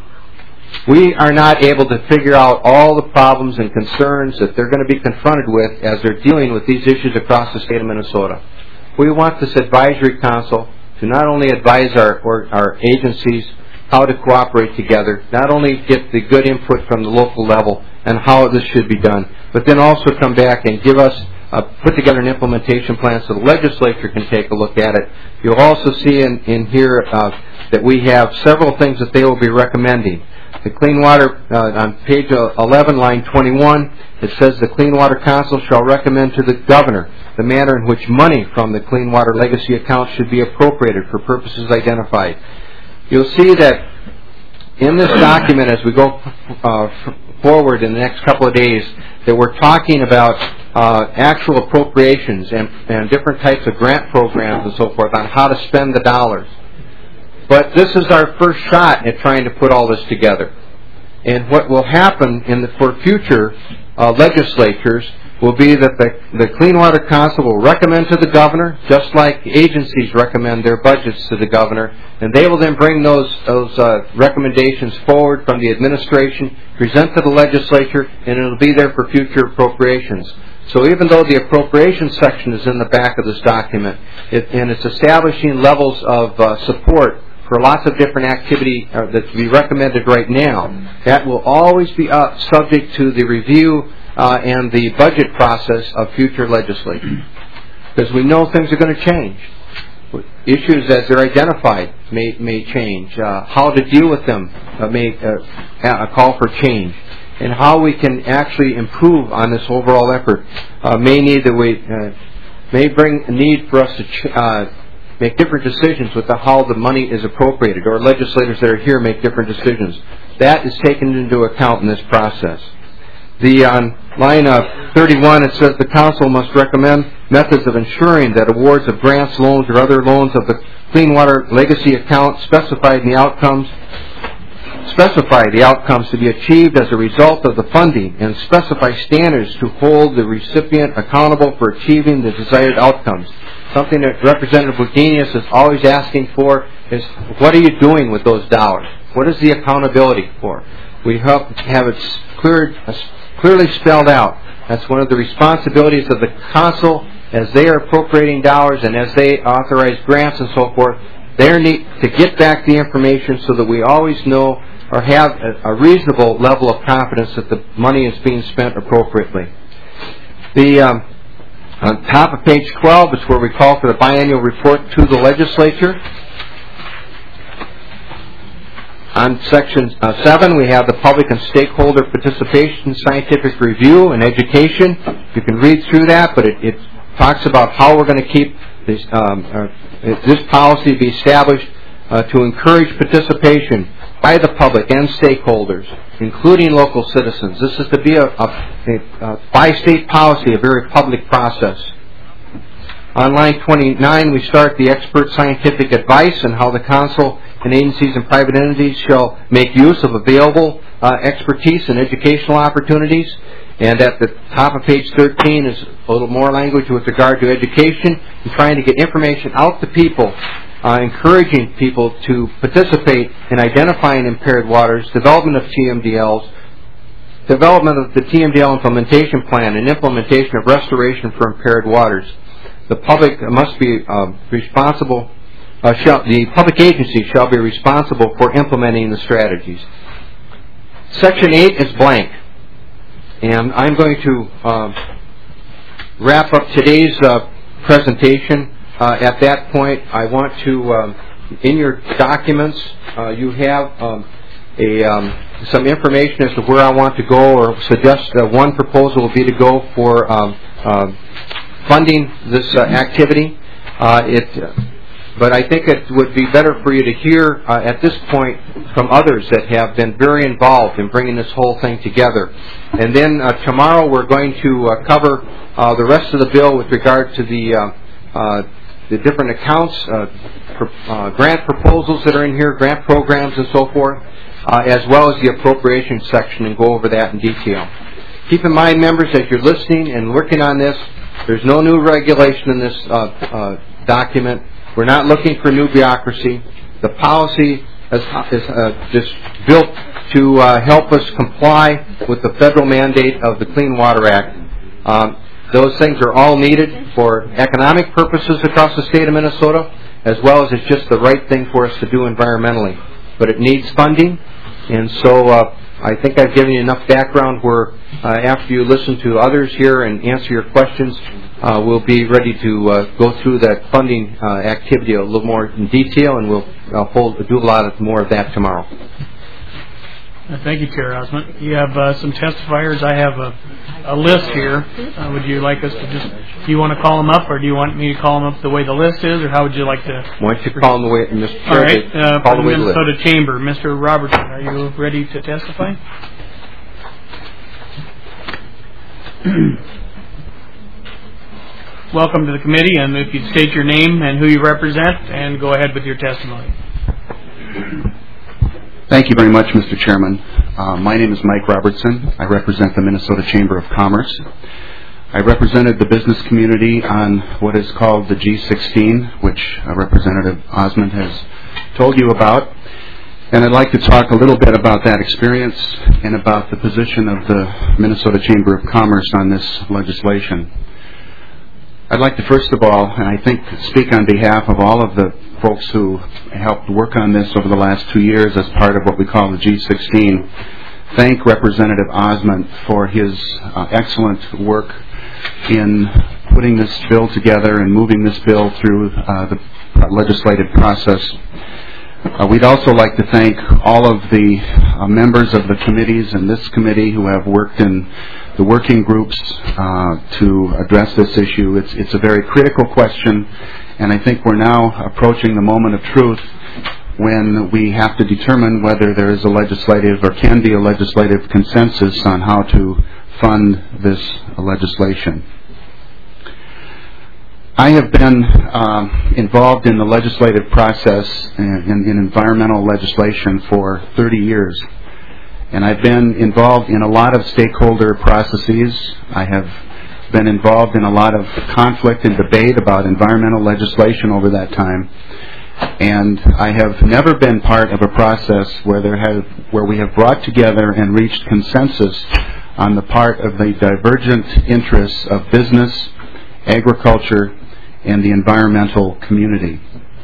We are not able to figure out all the problems and concerns that they're going to be confronted with as they're dealing with these issues across the state of Minnesota. We want this advisory council to not only advise our, or our agencies how to cooperate together, not only get the good input from the local level and how this should be done, but then also come back and give us, uh, put together an implementation plan so the legislature can take a look at it. You'll also see in, in here uh, that we have several things that they will be recommending. The Clean Water, uh, on page eleven, line twenty-one, it says the Clean Water Council shall recommend to the governor the manner in which money from the Clean Water Legacy account should be appropriated for purposes identified. You'll see that in this document, as we go uh, forward in the next couple of days, that we're talking about uh, actual appropriations and, and different types of grant programs and so forth on how to spend the dollars. But this is our first shot at trying to put all this together. And what will happen in the, for future uh, legislatures will be that the, the Clean Water Council will recommend to the governor, just like agencies recommend their budgets to the governor, and they will then bring those, those uh, recommendations forward from the administration, present to the legislature, and it will be there for future appropriations. So even though the appropriations section is in the back of this document, it, and it's establishing levels of uh, support for lots of different activity uh, that to be recommended right now, that will always be uh, subject to the review uh, and the budget process of future legislation. Because we know things are going to change. Issues as they're identified may, may change. Uh, how to deal with them uh, may uh, call for change. And how we can actually improve on this overall effort uh, may need that we uh, may bring a need for us to ch- uh, make different decisions with the, how the money is appropriated, or legislators that are here make different decisions. That is taken into account in this process. The on line uh, thirty-one, it says the council must recommend methods of ensuring that awards of grants, loans, or other loans of the Clean Water Legacy account specified in the outcomes specify the outcomes to be achieved as a result of the funding, and specify standards to hold the recipient accountable for achieving the desired outcomes. Something that Representative Wagenius is always asking for is, what are you doing with those dollars? What is the accountability for? We help have it clear, clearly spelled out. That's one of the responsibilities of the council as they are appropriating dollars and as they authorize grants and so forth. They need to get back the information so that we always know or have a, a reasonable level of confidence that the money is being spent appropriately. The um, on top of page twelve is where we call for the biannual report to the legislature. On section uh, seven, we have the public and stakeholder participation, scientific review, and education. You can read through that, but it, it talks about how we're going to keep this, um, uh, this policy be established uh, to encourage participation by the public and stakeholders, including local citizens. This is to be a, a, a by-state policy, a very public process. On line twenty-nine, we start the expert scientific advice and how the council and agencies and private entities shall make use of available uh, expertise and educational opportunities. And at the top of page thirteen is a little more language with regard to education and trying to get information out to people, uh, encouraging people to participate in identifying impaired waters, development of T M D Ls, development of the T M D L implementation plan, and implementation of restoration for impaired waters. The public must be uh, responsible, uh, shall, the public agency shall be responsible for implementing the strategies. Section eight is blank. And I'm going to uh, wrap up today's uh, presentation. Uh, at that point, I want to, um, in your documents, uh, you have um, a um, some information as to where I want to go, or suggest uh, one proposal will be to go for um, uh, funding this uh, activity. Uh, it, but I think it would be better for you to hear uh, at this point from others that have been very involved in bringing this whole thing together. And then uh, tomorrow we're going to uh, cover uh, the rest of the bill with regard to the uh, uh, the different accounts, uh, for, uh, grant proposals that are in here, grant programs and so forth, uh, as well as the appropriations section, and go over that in detail. Keep in mind, members, as you're listening and working on this, there's no new regulation in this uh, uh, document. We're not looking for new bureaucracy. The policy is, is uh, just built to uh, help us comply with the federal mandate of the Clean Water Act. Um, those things are all needed for economic purposes across the state of Minnesota, as well as it's just the right thing for us to do environmentally. But it needs funding, and so uh, I think I've given you enough background where uh, after you listen to others here and answer your questions, uh, we'll be ready to uh, go through that funding uh, activity a little more in detail, and we'll uh, hold, do a lot of more of that tomorrow. Uh, thank you, Chair Osmond. You have uh, some testifiers. I have a, a list here. Uh, would you like us to just, do you want to call them up, or do you want me to call them up the way the list is, or how would you like to? Why don't you call them the way, Mister Chair? All right, uh, call from the the Minnesota Chamber. Mister Robertson, are you ready to testify? Welcome to the committee, and if you'd state your name and who you represent, and go ahead with your testimony. Thank you very much, Mister Chairman. Uh, my name is Mike Robertson. I represent the Minnesota Chamber of Commerce. I represented the business community on what is called the G sixteen, which uh, Representative Osmond has told you about. And I'd like to talk a little bit about that experience and about the position of the Minnesota Chamber of Commerce on this legislation. I'd like to first of all, and I think speak on behalf of all of the folks who helped work on this over the last two years as part of what we call the G sixteen, thank Representative Osmond for his uh, excellent work in putting this bill together and moving this bill through uh, the legislative process. Uh, we'd also like to thank all of the uh, members of the committees and this committee who have worked in the working groups uh, to address this issue. It's, it's a very critical question, and I think we're now approaching the moment of truth when we have to determine whether there is a legislative or can be a legislative consensus on how to fund this legislation. I have been uh, involved in the legislative process in, in environmental legislation for thirty years. And I've been involved in a lot of stakeholder processes. I have been involved in a lot of conflict and debate about environmental legislation over that time. And I have never been part of a process where there have, where we have brought together and reached consensus on the part of the divergent interests of business, agriculture, and the environmental community.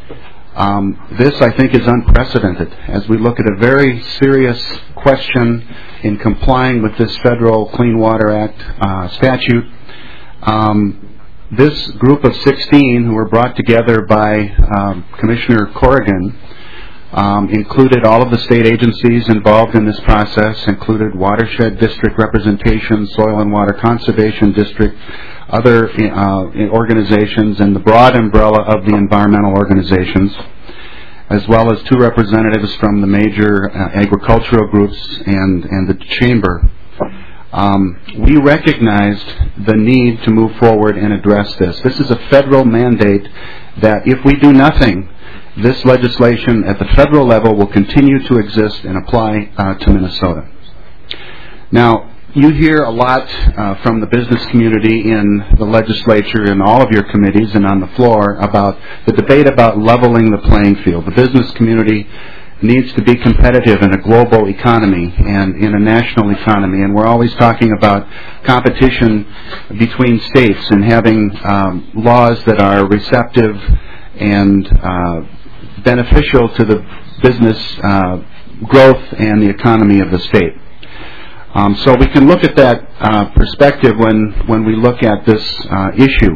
Um, this, I think, is unprecedented as we look at a very serious question in complying with this federal Clean Water Act uh, statute. Um, this group of sixteen who were brought together by um, Commissioner Corrigan um, included all of the state agencies involved in this process, included Watershed District Representation, Soil and Water Conservation District, other uh, organizations, and the broad umbrella of the environmental organizations, as well as two representatives from the major uh, agricultural groups and, and the chamber. Um, we recognized the need to move forward and address this. This is a federal mandate that if we do nothing, this legislation at the federal level will continue to exist and apply uh, to Minnesota. Now, you hear a lot uh, from the business community in the legislature and all of your committees and on the floor about the debate about leveling the playing field. The business community needs to be competitive in a global economy and in a national economy, and we're always talking about competition between states and having um, laws that are receptive and uh, beneficial to the business uh, growth and the economy of the state. Um, so we can look at that uh, perspective when, when we look at this uh, issue.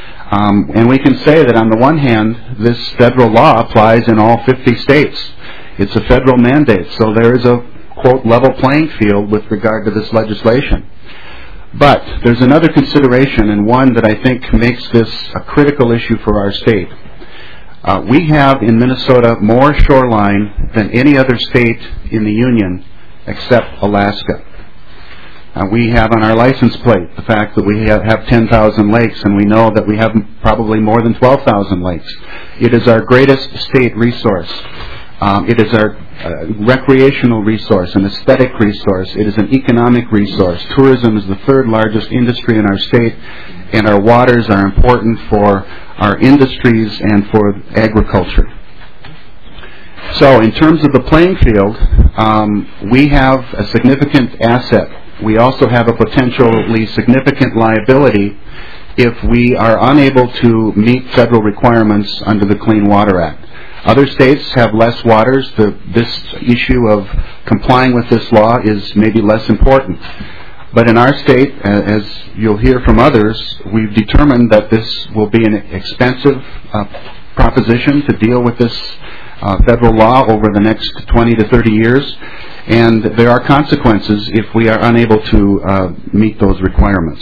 Um, and we can say that on the one hand, this federal law applies in all fifty states. It's a federal mandate, so there is a, quote, level playing field with regard to this legislation. But there's another consideration, and one that I think makes this a critical issue for our state. Uh, we have in Minnesota more shoreline than any other state in the Union except Alaska. Uh, we have on our license plate the fact that we have, have ten thousand lakes, and we know that we have probably more than twelve thousand lakes. It is our greatest state resource. Um, it is our uh, recreational resource, an aesthetic resource. It is an economic resource. Tourism is the third largest industry in our state, and our waters are important for our industries and for agriculture. So in terms of the playing field, um, we have a significant asset. We also have a potentially significant liability if we are unable to meet federal requirements under the Clean Water Act. Other states have less waters. The, this issue of complying with this law is maybe less important. But in our state, as you'll hear from others, we've determined that this will be an expensive uh, proposition to deal with this uh, federal law over the next twenty to thirty years. And there are consequences if we are unable to uh, meet those requirements.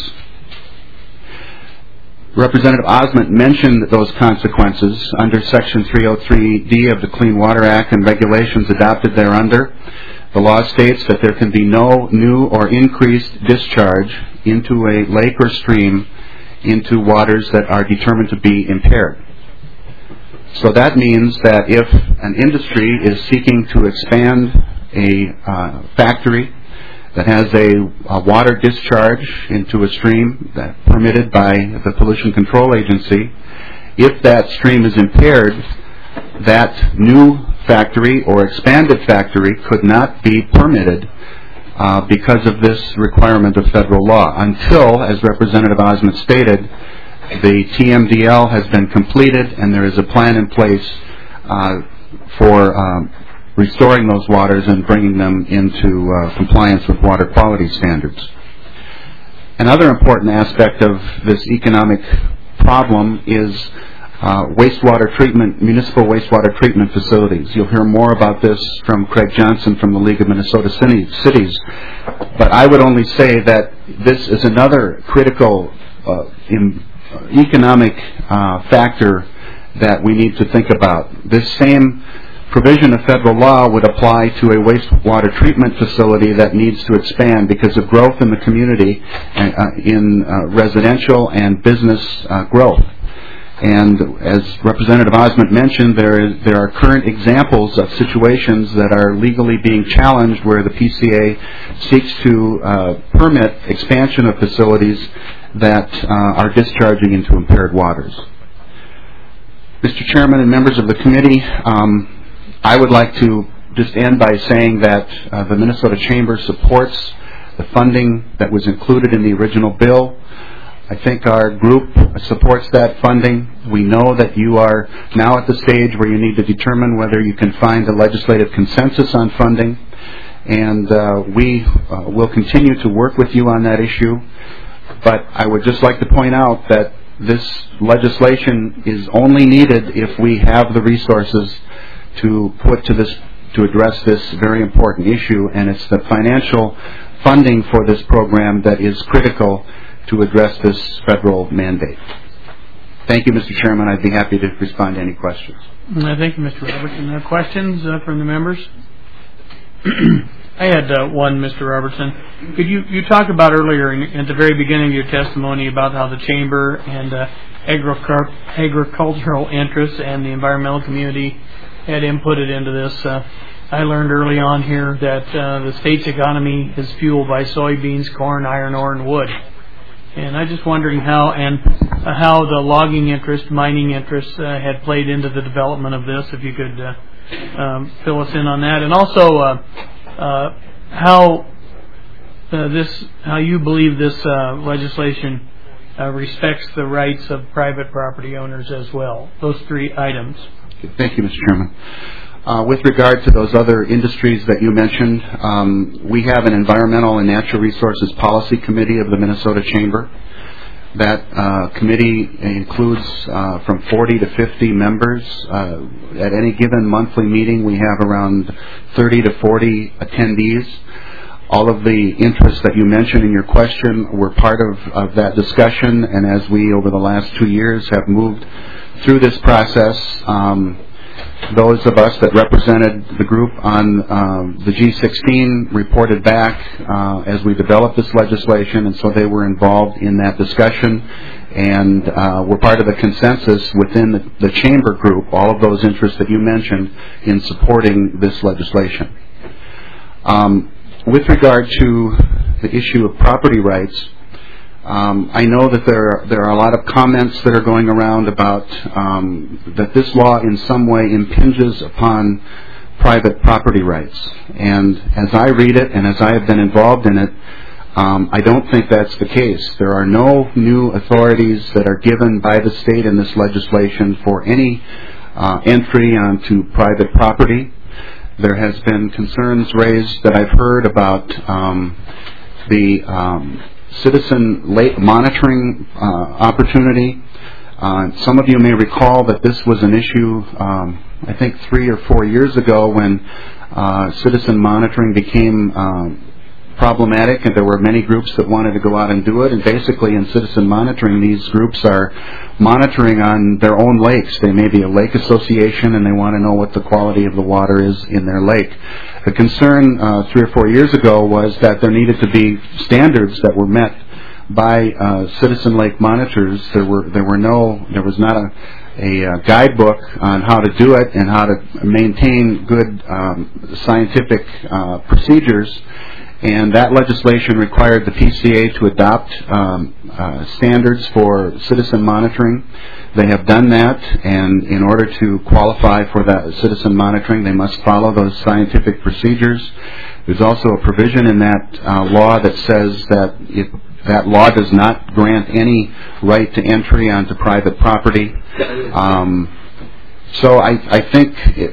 Representative Osment mentioned those consequences under Section three oh three D of the Clean Water Act and regulations adopted thereunder. The law states that there can be no new or increased discharge into a lake or stream into waters that are determined to be impaired. So that means that if an industry is seeking to expand a uh, factory that has a, a water discharge into a stream that permitted by the Pollution Control Agency, if that stream is impaired, that new factory or expanded factory could not be permitted uh, because of this requirement of federal law until, as Representative Osment stated, the T M D L has been completed and there is a plan in place uh, for um, restoring those waters and bringing them into uh, compliance with water quality standards. Another important aspect of this economic problem is uh, wastewater treatment, municipal wastewater treatment facilities. You'll hear more about this from Craig Johnson from the League of Minnesota Cities. But I would only say that this is another critical uh, in, uh, economic uh, factor that we need to think about. This same provision of federal law would apply to a wastewater treatment facility that needs to expand because of growth in the community, uh, in uh, residential and business uh, growth. And as Representative Osment mentioned, there is there are current examples of situations that are legally being challenged where the P C A seeks to uh, permit expansion of facilities that uh, are discharging into impaired waters. Mister Chairman and members of the committee, um, I would like to just end by saying that uh, the Minnesota Chamber supports the funding that was included in the original bill. I think our group supports that funding. We know that you are now at the stage where you need to determine whether you can find a legislative consensus on funding, and uh, we uh, will continue to work with you on that issue. But I would just like to point out that this legislation is only needed if we have the resources to put to this, to address this very important issue, and it's the financial funding for this program that is critical to address this federal mandate. Thank you, Mister Chairman. I'd be happy to respond to any questions. Uh, thank you, Mister Robertson. Uh, questions uh, from the members? I had uh, one, Mister Robertson. Could you, you talked about earlier in, at the very beginning of your testimony about how the Chamber and uh, agric- agricultural interests and the environmental community had inputted into this. Uh, I learned early on here that uh, the state's economy is fueled by soybeans, corn, iron ore, and wood. And I'm just wondering how and uh, how the logging interest, mining interest uh, had played into the development of this. If you could uh, um, fill us in on that, and also uh, uh, how uh, this, how you believe this uh, legislation uh, respects the rights of private property owners as well. Those three items. Thank you, Mister Chairman. Uh, with regard to those other industries that you mentioned, um, we have an Environmental and Natural Resources Policy Committee of the Minnesota Chamber. That uh, committee includes uh, from forty to fifty members. Uh, at any given monthly meeting, we have around thirty to forty attendees. All of the interests that you mentioned in your question were part of, of that discussion, and as we, over the last two years, have moved through this process, um, those of us that represented the group on um, the G sixteen reported back uh, as we developed this legislation, and so they were involved in that discussion, and uh, were part of the consensus within the, the chamber group, all of those interests that you mentioned, in supporting this legislation. Um, with regard to the issue of property rights, Um, I know that there are, there are a lot of comments that are going around about um, that this law in some way impinges upon private property rights. And as I read it, and as I have been involved in it, um, I don't think that's the case. There are no new authorities that are given by the state in this legislation for any uh, entry onto private property. There has been concerns raised that I've heard about um, the um, citizen lake monitoring uh, opportunity. Uh, some of you may recall that this was an issue, um, I think, three or four years ago when uh, citizen monitoring became um, problematic, and there were many groups that wanted to go out and do it. And basically, in citizen monitoring, these groups are monitoring on their own lakes. They may be a lake association, and they want to know what the quality of the water is in their lake. The concern uh, three or four years ago was that there needed to be standards that were met by uh, citizen lake monitors. There were there were no there was not a, a uh, guidebook on how to do it and how to maintain good um, scientific uh, procedures. And that legislation required the P C A to adopt um, uh, standards for citizen monitoring. They have done that, and in order to qualify for that citizen monitoring, they must follow those scientific procedures. There's also a provision in that uh, law that says that it, that law does not grant any right to entry onto private property. Um, so I, I think... It,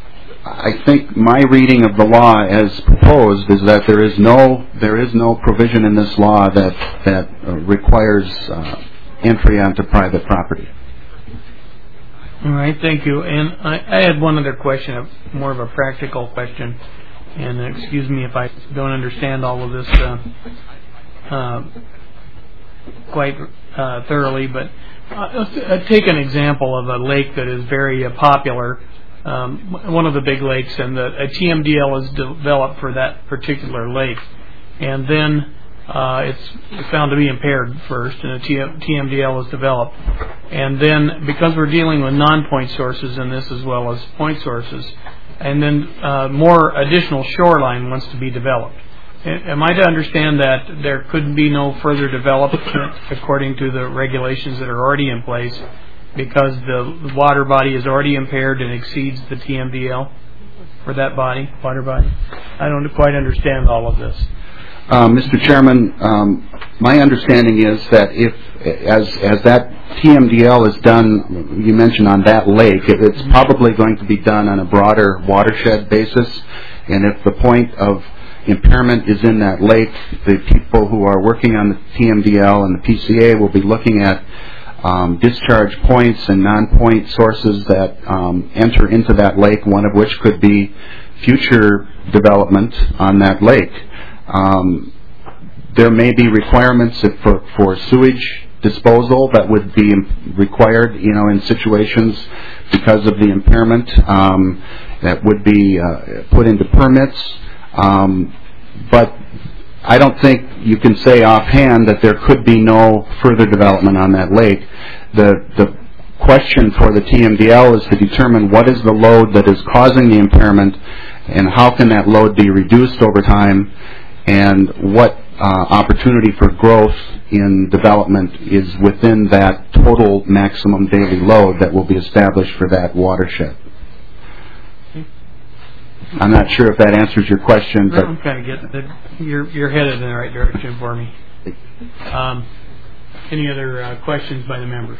I think my reading of the law as proposed is that there is no there is no provision in this law that that uh, requires uh, entry onto private property. All right, thank you. And I, I had one other question, more of a practical question. And excuse me if I don't understand all of this uh, uh, quite uh, thoroughly, but uh, let's take an example of a lake that is very uh, popular. Um, one of the big lakes, and the, a T M D L is developed for that particular lake, and then uh, it's found to be impaired first, and a T M D L is developed, and then because we're dealing with non-point sources in this as well as point sources, and then uh, more additional shoreline wants to be developed. Am I to understand that there could be no further development according to the regulations that are already in place, because the water body is already impaired and exceeds the T M D L for that body, water body? I don't quite understand all of this. Uh, Mister Chairman, um, my understanding is that if, as as that T M D L is done, you mentioned on that lake, it, it's mm-hmm. probably going to be done on a broader watershed basis, and if the point of impairment is in that lake, the people who are working on the T M D L and the P C A will be looking at Um, discharge points and non-point sources that um, enter into that lake, one of which could be future development on that lake. Um, there may be requirements for, for sewage disposal that would be required, you know, in situations because of the impairment um, that would be uh, put into permits. Um, but I don't think you can say offhand that there could be no further development on that lake. The the question for the T M D L is to determine what is the load that is causing the impairment, and how can that load be reduced over time, and what uh, opportunity for growth in development is within that total maximum daily load that will be established for that watershed. I'm not sure if that answers your question, but I'm kind of getting it. You're you're headed in the right direction for me. Um, any other uh, questions by the members?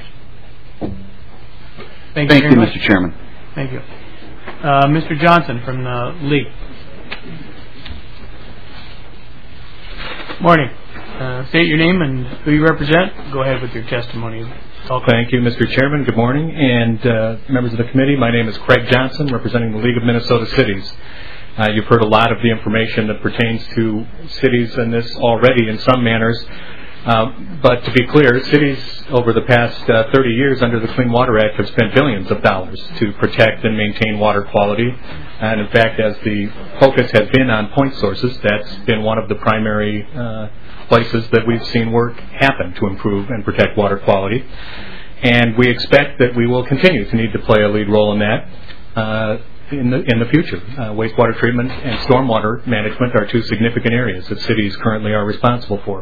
Thank, Thank you, you, much. Mister Chairman. Thank you, uh, Mister Johnson from the League. Morning. Uh, state your name and who you represent. Go ahead with your testimony. Well, thank you, Mister Chairman. Good morning. And uh, members of the committee, my name is Craig Johnson, representing the League of Minnesota Cities. Uh, you've heard a lot of the information that pertains to cities in this already in some manners. Uh, but to be clear, cities over the past uh, thirty years under the Clean Water Act have spent billions of dollars to protect and maintain water quality. And in fact, as the focus has been on point sources, that's been one of the primary uh, places that we've seen work happen to improve and protect water quality. And we expect that we will continue to need to play a lead role in that uh, in the in the future. Uh, wastewater treatment and stormwater management are two significant areas that cities currently are responsible for.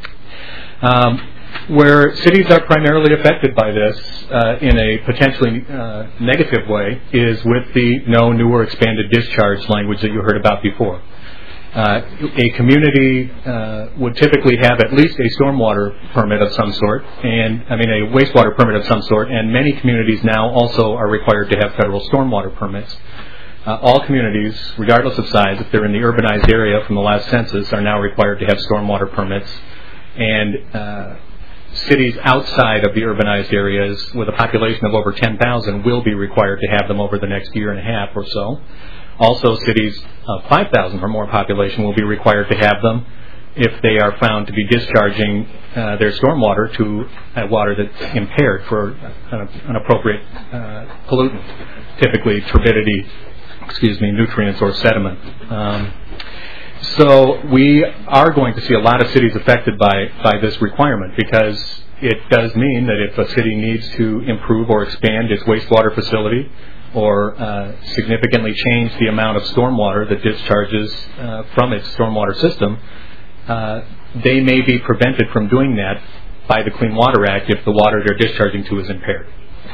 Um, where cities are primarily affected by this uh, in a potentially uh, negative way is with the no new or expanded discharge language that you heard about before. Uh, a community uh, would typically have at least a stormwater permit of some sort, and I mean a wastewater permit of some sort, and many communities now also are required to have federal stormwater permits. Uh, all communities, regardless of size, if they're in the urbanized area from the last census, are now required to have stormwater permits. And uh, cities outside of the urbanized areas with a population of over ten thousand will be required to have them over the next year and a half or so. Also, cities of five thousand or more population will be required to have them if they are found to be discharging uh, their stormwater to uh, water that's impaired for an, an appropriate uh, pollutant, typically turbidity, excuse me, nutrients or sediment. Um, So we are going to see a lot of cities affected by, by this requirement because it does mean that if a city needs to improve or expand its wastewater facility or uh, significantly change the amount of stormwater that discharges uh, from its stormwater system, uh, they may be prevented from doing that by the Clean Water Act if the water they're discharging to is impaired.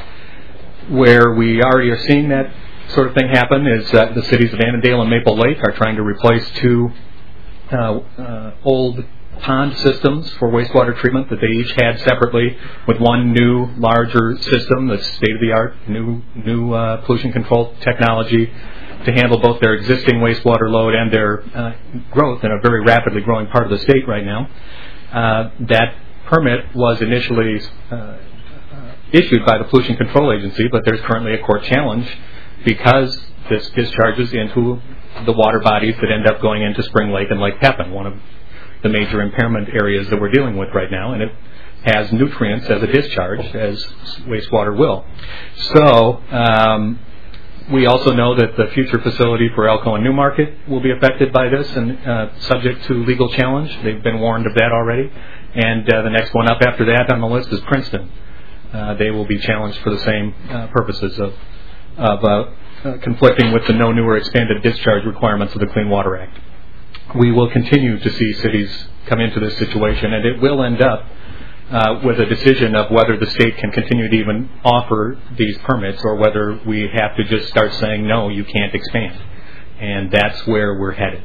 Where we already are seeing that sort of thing happen is that the cities of Annandale and Maple Lake are trying to replace two uh, uh, old pond systems for wastewater treatment that they each had separately with one new, larger system that's state-of-the-art, new, new uh, pollution control technology to handle both their existing wastewater load and their uh, growth in a very rapidly growing part of the state right now. Uh, that permit was initially uh, issued by the Pollution Control Agency, but there's currently a court challenge because this discharges into the water bodies that end up going into Spring Lake and Lake Pepin, one of the major impairment areas that we're dealing with right now, and it has nutrients as a discharge, as wastewater will. So um, we also know that the future facility for Elko and Newmarket will be affected by this and uh, subject to legal challenge. They've been warned of that already. And uh, the next one up after that on the list is Princeton. Uh, they will be challenged for the same uh, purposes of of uh, uh, conflicting with the no new or expanded discharge requirements of the Clean Water Act. We will continue to see cities come into this situation, and it will end up uh, with a decision of whether the state can continue to even offer these permits or whether we have to just start saying, no, you can't expand. And that's where we're headed.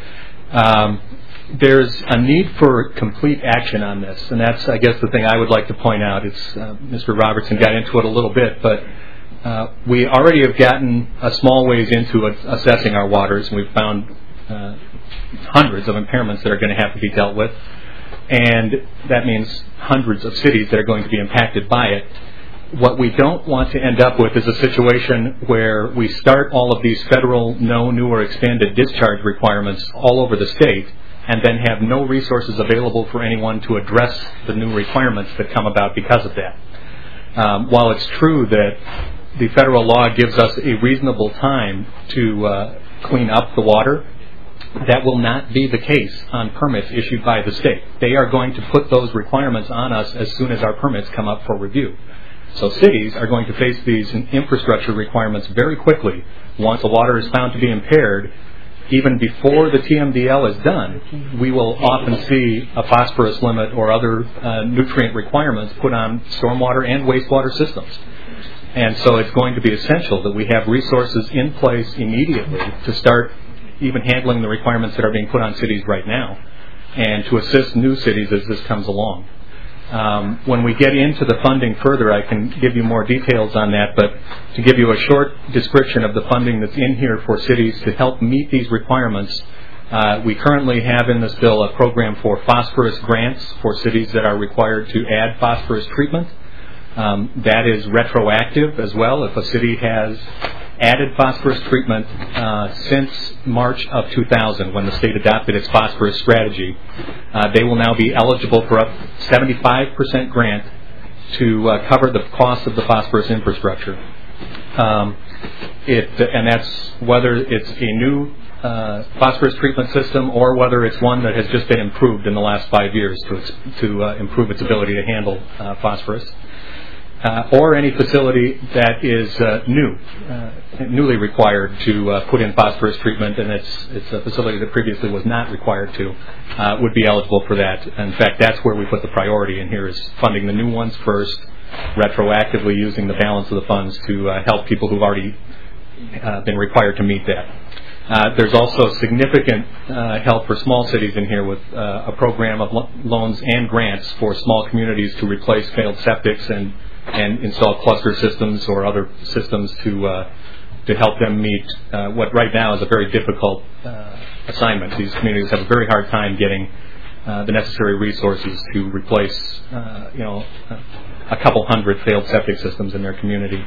Um, there's a need for complete action on this, and that's, I guess, the thing I would like to point out. It's uh, Mister Robertson got into it a little bit, but Uh, we already have gotten a small ways into assessing our waters, and we've found uh, hundreds of impairments that are going to have to be dealt with, and that means hundreds of cities that are going to be impacted by it. What we don't want to end up with is a situation where we start all of these federal no, new, or expanded discharge requirements all over the state and then have no resources available for anyone to address the new requirements that come about because of that. Um, while it's true that the federal law gives us a reasonable time to uh, clean up the water, that will not be the case on permits issued by the state. They are going to put those requirements on us as soon as our permits come up for review. So cities are going to face these infrastructure requirements very quickly once the water is found to be impaired. Even before the T M D L is done, we will often see a phosphorus limit or other uh, nutrient requirements put on stormwater and wastewater systems. And so it's going to be essential that we have resources in place immediately to start even handling the requirements that are being put on cities right now and to assist new cities as this comes along. Um, when we get into the funding further, I can give you more details on that, but to give you a short description of the funding that's in here for cities to help meet these requirements, Uh, we currently have in this bill a program for phosphorus grants for cities that are required to add phosphorus treatment. Um, that is retroactive as well. If a city has added phosphorus treatment uh, since March of two thousand, when the state adopted its phosphorus strategy, uh, they will now be eligible for a seventy-five percent grant to uh, cover the cost of the phosphorus infrastructure. Um, it, and that's whether it's a new uh, phosphorus treatment system or whether it's one that has just been improved in the last five years to, to uh, improve its ability to handle uh, phosphorus. Uh, or any facility that is uh, new, uh, newly required to uh, put in phosphorus treatment, and it's it's a facility that previously was not required to, uh, would be eligible for that. In fact, that's where we put the priority in here, is funding the new ones first, retroactively using the balance of the funds to uh, help people who've already uh, been required to meet that. Uh, there's also significant uh, help for small cities in here with uh, a program of lo- loans and grants for small communities to replace failed septics and and install cluster systems or other systems to uh, to help them meet uh, what right now is a very difficult uh, assignment. These communities have a very hard time getting uh, the necessary resources to replace, uh, you know, a couple hundred failed septic systems in their community.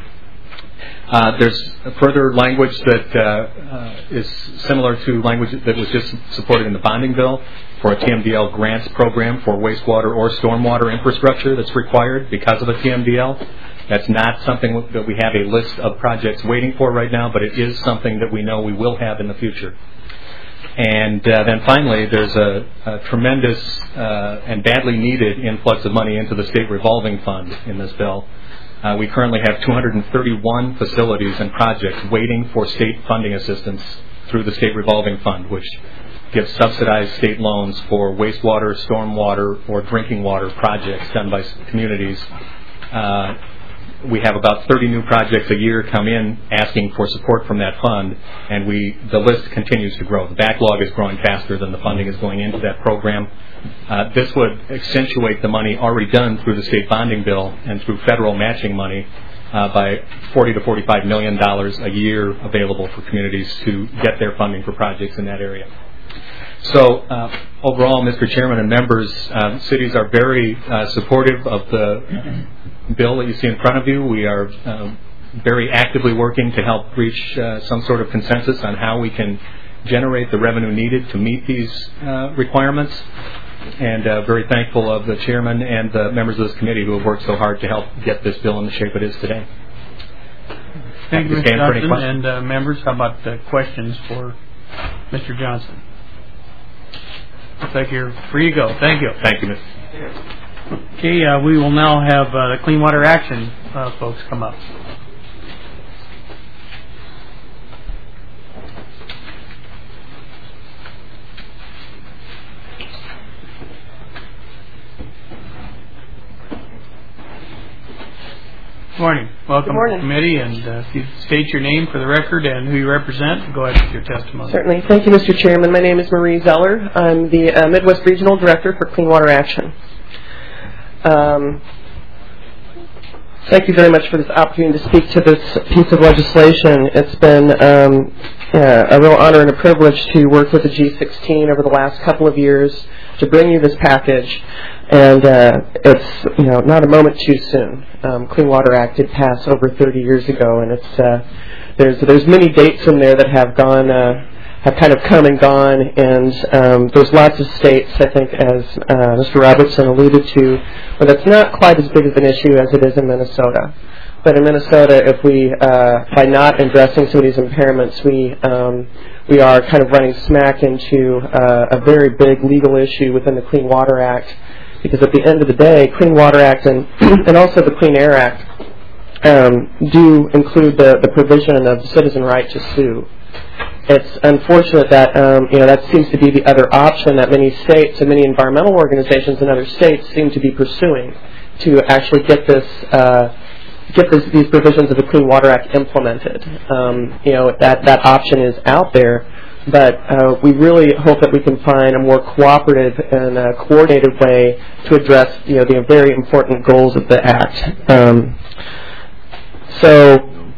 Uh, there's further language that uh, uh, is similar to language that was just supported in the bonding bill for a T M D L grants program for wastewater or stormwater infrastructure that's required because of a T M D L. That's not something that we have a list of projects waiting for right now, but it is something that we know we will have in the future. And uh, then finally, there's a, a tremendous uh, and badly needed influx of money into the state revolving fund in this bill. Uh, we currently have two hundred thirty-one facilities and projects waiting for state funding assistance through the state revolving fund, which gives subsidized state loans for wastewater, stormwater, or drinking water projects done by communities. Uh, we have about thirty new projects a year come in asking for support from that fund, and we the list continues to grow. The backlog is growing faster than the funding is going into that program. Uh, this would accentuate the money already done through the state bonding bill and through federal matching money uh, by forty to forty-five million dollars a year available for communities to get their funding for projects in that area. So uh, overall, Mister Chairman and members, uh, cities are very uh, supportive of the bill that you see in front of you. We are uh, very actively working to help reach uh, some sort of consensus on how we can generate the revenue needed to meet these uh, requirements. And uh, very thankful of the chairman and the members of this committee who have worked so hard to help get this bill in the shape it is today. Thank you, Mister Johnson. And uh, members, how about uh, questions for Mister Johnson? Looks like you're free to go. Thank you. Thank you, Mister Okay, uh, we will now have uh, the Clean Water Action uh, folks come up. Good morning. Welcome Good morning. to the committee, and uh, if you state your name for the record and who you represent, go ahead with your testimony. Certainly. Thank you, Mister Chairman. My name is Marie Zeller. I'm the uh, Midwest Regional Director for Clean Water Action. Um, thank you very much for this opportunity to speak to this piece of legislation. It's been um, yeah, a real honor and a privilege to work with the G sixteen over the last couple of years to bring you this package. And uh, it's, you know, not a moment too soon. Um, Clean Water Act did pass over thirty years ago, and it's uh, there's there's many dates in there that have gone uh, have kind of come and gone, and um, there's lots of states, I think, as uh, Mister Robertson alluded to, where that's not quite as big of an issue as it is in Minnesota. But in Minnesota, if we uh, by not addressing some of these impairments, we um, we are kind of running smack into uh, a very big legal issue within the Clean Water Act. Because at the end of the day, Clean Water Act and and also the Clean Air Act um, do include the, the provision of the citizen right to sue. It's unfortunate that um, you know that seems to be the other option that many states and many environmental organizations in other states seem to be pursuing to actually get this uh, get this, these provisions of the Clean Water Act implemented. Um, you know that that option is out there. But uh, we really hope that we can find a more cooperative and uh, coordinated way to address, you know, the very important goals of the Act. Um, so,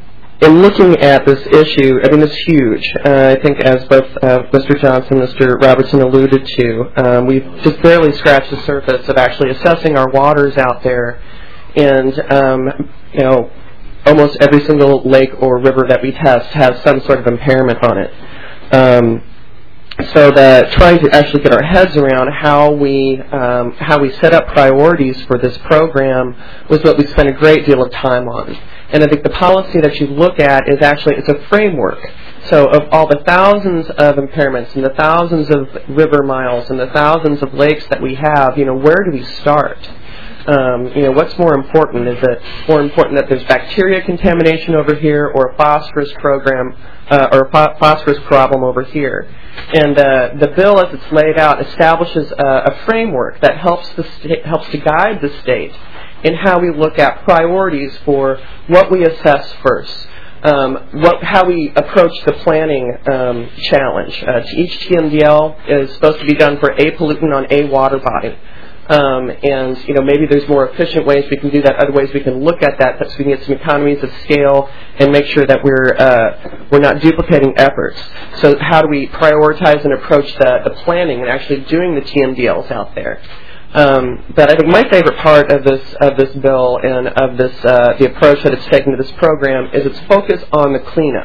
in looking at this issue, I mean, it's huge. Uh, I think, as both uh, Mister Johnson and Mister Robertson alluded to, um, we've just barely scratched the surface of actually assessing our waters out there, and um, you know, almost every single lake or river that we test has some sort of impairment on it. Um, So that trying to actually get our heads around how we um, how we set up priorities for this program was what we spent a great deal of time on. And I think the policy that you look at is actually it's a framework. So of all the thousands of impairments and the thousands of river miles and the thousands of lakes that we have, you know, where do we start? Um, you know, what's more important? Is it more important that there's bacteria contamination over here, or a phosphorus program, uh, or a pho- phosphorus problem over here? And uh, the bill, as it's laid out, establishes a, a framework that helps the state, helps to guide the state in how we look at priorities for what we assess first. Um, what, how we approach the planning um, challenge. Uh, each T M D L is supposed to be done for a pollutant on a water body. Um, and, you know, maybe there's more efficient ways we can do that, other ways we can look at that so we can get some economies of scale and make sure that we're uh, we're not duplicating efforts. So how do we prioritize and approach the, the planning and actually doing the T M D Ls out there? Um, but I think my favorite part of this of this bill and of this uh, the approach that it's taken to this program is its focus on the cleanup.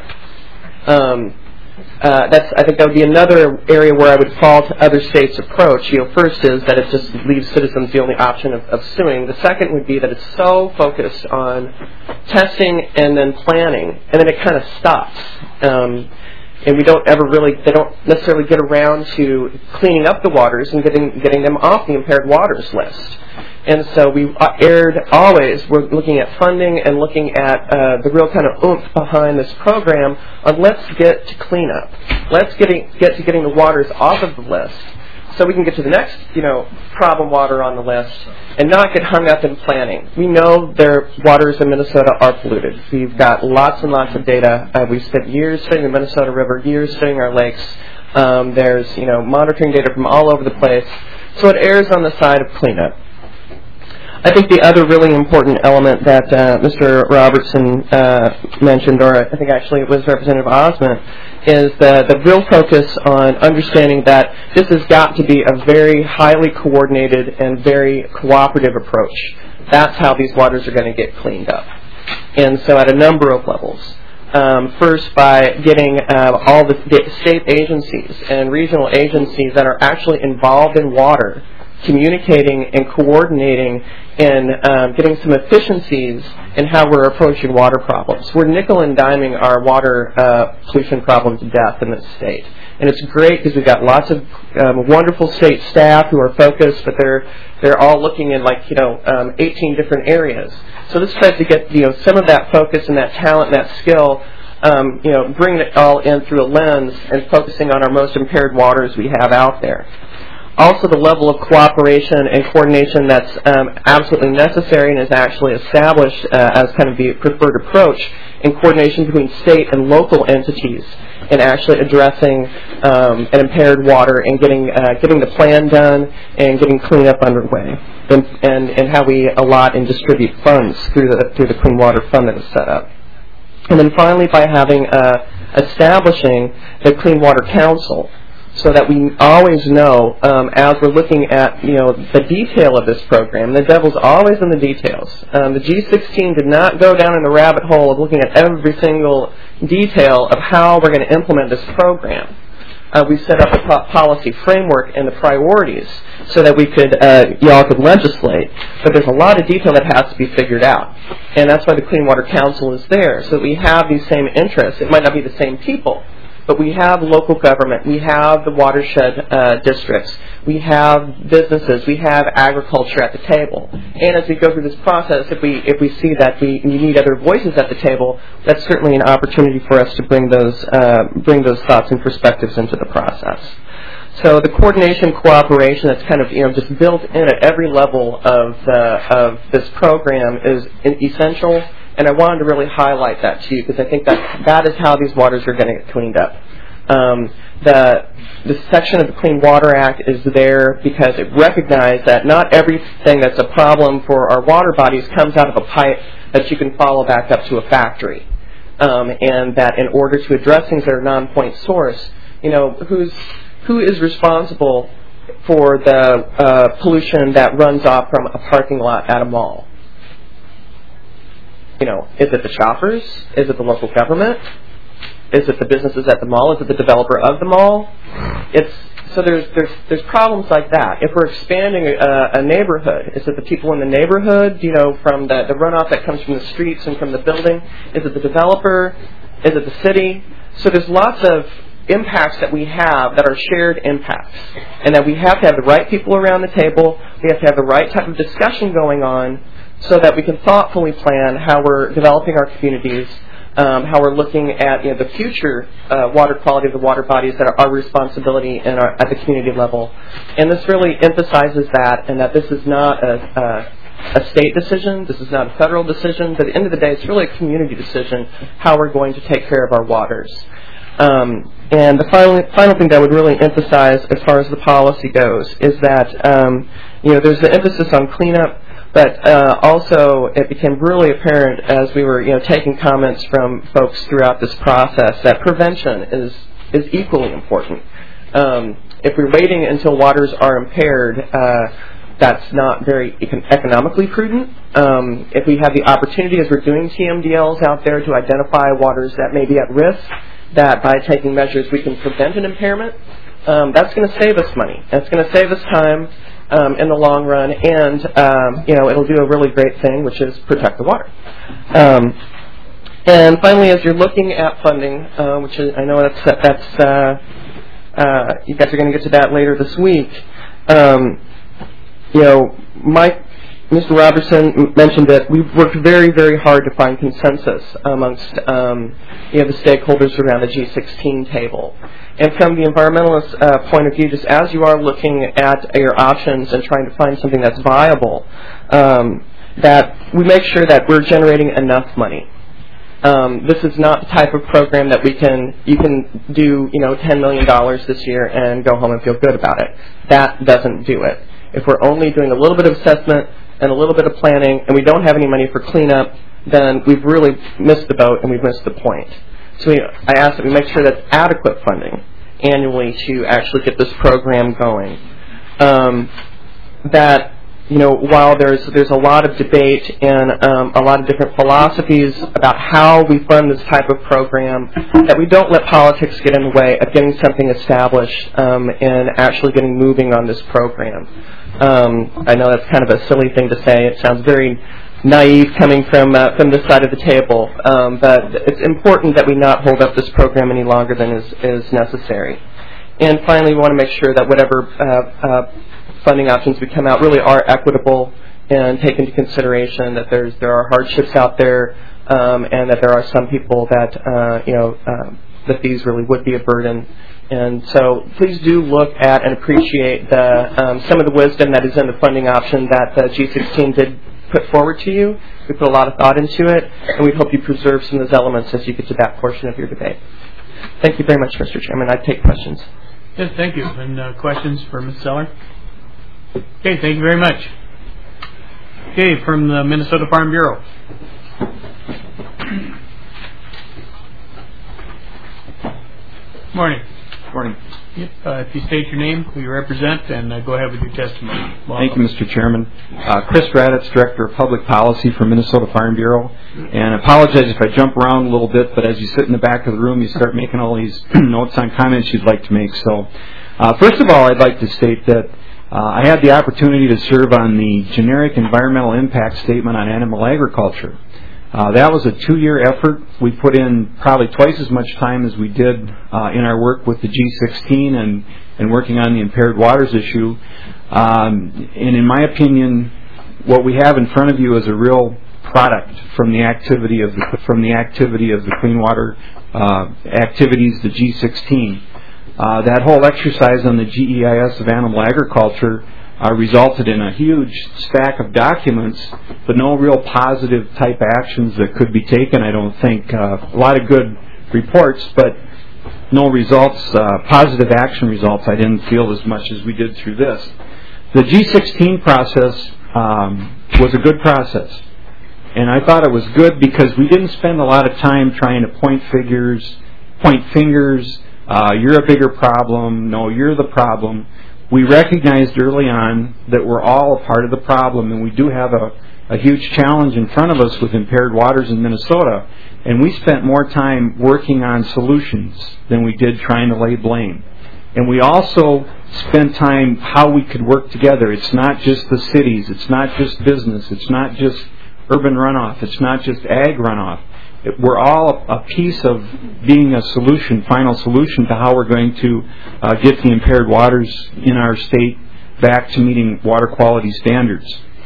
Um, Uh, that's, I think that would be another area where I would fall to other states' approach. You know, first is that it just leaves citizens the only option of, of suing. The second would be that it's so focused on testing and then planning, and then it kind of stops. Um, and we don't ever really, they don't necessarily get around to cleaning up the waters and getting getting them off the impaired waters list. And so we erred always, we're looking at funding and looking at uh, the real kind of oomph behind this program on let's get to cleanup. Let's get, get to getting the waters off of the list so we can get to the next, you know, problem water on the list and not get hung up in planning. We know their waters in Minnesota are polluted. We've got lots and lots of data. Uh, we've spent years studying the Minnesota River, years studying our lakes. Um, there's, you know, monitoring data from all over the place. So it errs on the side of cleanup. I think the other really important element that uh, Mister Robertson uh, mentioned, or I think actually it was Representative Osment, is the, the real focus on understanding that this has got to be a very highly coordinated and very cooperative approach. That's how these waters are going to get cleaned up. And so at a number of levels. Um, first, by getting uh, all the state agencies and regional agencies that are actually involved in water communicating and coordinating and um, getting some efficiencies in how we're approaching water problems. We're nickel and diming our water uh, pollution problem to death in this state. And it's great because we've got lots of um, wonderful state staff who are focused, but they're they're all looking in like, you know, um, eighteen different areas. So this tries to get, you know, some of that focus and that talent and that skill, um, you know, bringing it all in through a lens and focusing on our most impaired waters we have out there. Also, the level of cooperation and coordination that's um, absolutely necessary and is actually established uh, as kind of the preferred approach in coordination between state and local entities in actually addressing um, an impaired water and getting uh, getting the plan done and getting cleanup underway, and, and and how we allot and distribute funds through the through the Clean Water Fund that is set up. And then finally, by having uh, establishing the Clean Water Council, so that we always know, um, as we're looking at, you know, the detail of this program, the devil's always in the details. Um, the G sixteen did not go down in the rabbit hole of looking at every single detail of how we're going to implement this program. Uh, we set up a po- policy framework and the priorities so that we could, uh, y'all could legislate. But there's a lot of detail that has to be figured out. And that's why the Clean Water Council is there, so that we have these same interests. It might not be the same people, but we have local government, we have the watershed uh, districts, we have businesses, we have agriculture at the table. And as we go through this process, if we if we see that we, we need other voices at the table, that's certainly an opportunity for us to bring those uh, bring those thoughts and perspectives into the process. So the coordination, cooperation that's kind of, you know, just built in at every level of uh, of this program is essential. And I wanted to really highlight that to you because I think that that is how these waters are going to get cleaned up. Um, the the section of the Clean Water Act is there because it recognized that not everything that's a problem for our water bodies comes out of a pipe that you can follow back up to a factory. um, and that in order to address things that are non-point source, you know, who's who is responsible for the uh, pollution that runs off from a parking lot at a mall? You know, is it the shoppers? Is it the local government? Is it the businesses at the mall? Is it the developer of the mall? It's so there's there's there's problems like that. If we're expanding a, a neighborhood, is it the people in the neighborhood? You know, from the, the runoff that comes from the streets and from the building? Is it the developer? Is it the city? So there's lots of impacts that we have that are shared impacts, and that we have to have the right people around the table. We have to have the right type of discussion going on, so that we can thoughtfully plan how we're developing our communities, um, how we're looking at you know, the future uh, water quality of the water bodies that are our responsibility in our, at the community level. And this really emphasizes that, and that this is not a, a, a state decision, this is not a federal decision, but at the end of the day, it's really a community decision how we're going to take care of our waters. Um, and the final, final thing that I would really emphasize as far as the policy goes is that um, you know, there's the emphasis on cleanup. But uh, also, it became really apparent as we were, you know, taking comments from folks throughout this process that prevention is is equally important. Um, if we're waiting until waters are impaired, uh, that's not very econ- economically prudent. Um, if we have the opportunity, as we're doing T M D Ls out there, to identify waters that may be at risk, that by taking measures we can prevent an impairment, um, that's going to save us money. That's going to save us time. Um, in the long run, and um, you know, it'll do a really great thing, which is protect the water. Um, and finally, as you're looking at funding, uh, which is, I know that's that's uh, uh, you guys are going to get to that later this week. Um, you know, Mike, Mister Robertson mentioned that we've worked very, very hard to find consensus amongst um, you know the stakeholders around the G sixteen table. And from the environmentalist uh, point of view, just as you are looking at your options and trying to find something that's viable, um, that we make sure that we're generating enough money. Um, this is not the type of program that we can you can do you know ten million dollars this year and go home and feel good about it. That doesn't do it. If we're only doing a little bit of assessment and a little bit of planning and we don't have any money for cleanup, then we've really missed the boat and we've missed the point. So we, I ask that we make sure that's adequate funding annually to actually get this program going. Um, that, you know, while there's there's a lot of debate and um, a lot of different philosophies about how we fund this type of program, that we don't let politics get in the way of getting something established um, and actually getting moving on this program. Um, I know that's kind of a silly thing to say. It sounds very naive coming from uh, from this side of the table, um, but it's important that we not hold up this program any longer than is, is necessary. And finally, we want to make sure that whatever uh, uh, funding options we come out really are equitable and take into consideration that there's there are hardships out there, um, and that there are some people that uh, you know uh, that these really would be a burden. And so please do look at and appreciate the um, some of the wisdom that is in the funding option that the G sixteen did put forward to you. We put a lot of thought into it, and we hope you preserve some of those elements as you get to that portion of your debate. Thank you very much, Mister Chairman. I take questions. Yes, thank you. And uh, questions for Miz Zeller? Okay, thank you very much. Okay, from the Minnesota Farm Bureau. Morning. Morning. Yep. Uh, if you state your name, who you represent, and uh, go ahead with your testimony. Welcome. Thank you, Mister Chairman. Uh, Chris Raditz, Director of Public Policy for Minnesota Farm Bureau. And I apologize if I jump around a little bit, but as you sit in the back of the room, you start making all these notes on comments you'd like to make. So, uh, first of all, I'd like to state that uh, I had the opportunity to serve on the generic environmental impact statement on animal agriculture. Uh, that was a two-year effort. We put in probably twice as much time as we did uh, in our work with the G sixteen and, and working on the impaired waters issue. Um, and in my opinion, what we have in front of you is a real product from the activity of the, from the activity of the clean water uh, activities, the G sixteen. Uh, that whole exercise on the G E I S of animal agriculture Uh, resulted in a huge stack of documents, but no real positive type actions that could be taken, I don't think. Uh, a lot of good reports, but no results, uh, positive action results, I didn't feel as much as we did through this. The G sixteen process um, was a good process, And I thought it was good because we didn't spend a lot of time trying to point figures, point fingers, uh, you're a bigger problem, no, you're the problem. We recognized early on that we're all a part of the problem, and we do have a, a huge challenge in front of us with impaired waters in Minnesota, and we spent more time working on solutions than we did trying to lay blame. And we also spent time how we could work together. It's not just the cities, it's not just business, it's not just urban runoff, it's not just ag runoff. It, we're all a piece of being a solution, final solution to how we're going to uh, get the impaired waters in our state back to meeting water quality standards.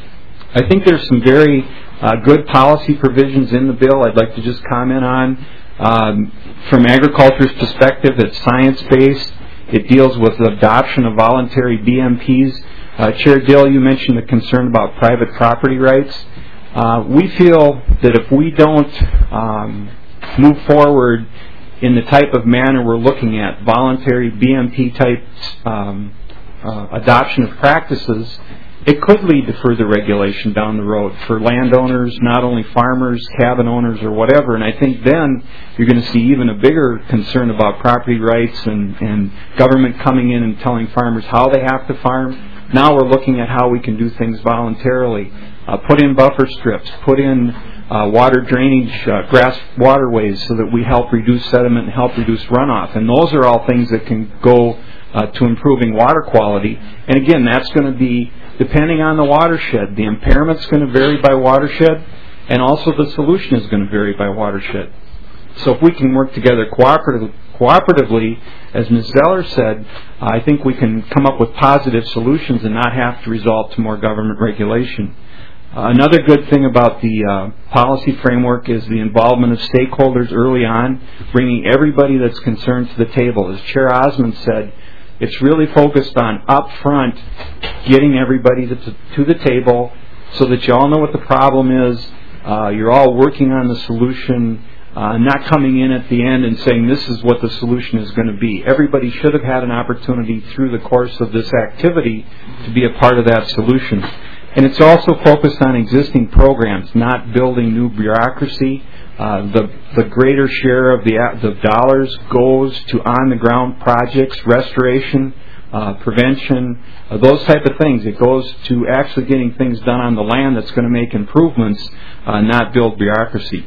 I think there's some very uh, good policy provisions in the bill I'd like to just comment on. Um, from agriculture's perspective, it's science-based. It deals with the adoption of voluntary B M Ps. Uh, Chair Dill, you mentioned the concern about private property rights. Uh, we feel that if we don't um, move forward in the type of manner we're looking at, voluntary B M P type um, uh, adoption of practices, it could lead to further regulation down the road for landowners, not only farmers, cabin owners, or whatever. And I think then you're going to see even a bigger concern about property rights and, and government coming in and telling farmers how they have to farm. Now we're looking at how we can do things voluntarily. Uh, put in buffer strips, put in uh, water drainage, uh, grass waterways so that we help reduce sediment and help reduce runoff. And those are all things that can go uh, to improving water quality. And again, that's going to be depending on the watershed. The impairment's going to vary by watershed, and also the solution is going to vary by watershed. So if we can work together cooperative, cooperatively, as Miz Zeller said, I think we can come up with positive solutions and not have to resort to more government regulation. Uh, another good thing about the uh, policy framework is the involvement of stakeholders early on, bringing everybody that's concerned to the table. As Chair Osmond said, it's really focused on up front getting everybody to, to the table so that you all know what the problem is, uh, you're all working on the solution, uh, not coming in at the end and saying this is what the solution is going to be. Everybody should have had an opportunity through the course of this activity to be a part of that solution. And it's also focused on existing programs, not building new bureaucracy. Uh, the, the greater share of the, the dollars goes to on-the-ground projects, restoration, uh, prevention, uh, those type of things. It goes to actually getting things done on the land that's going to make improvements, uh, not build bureaucracy.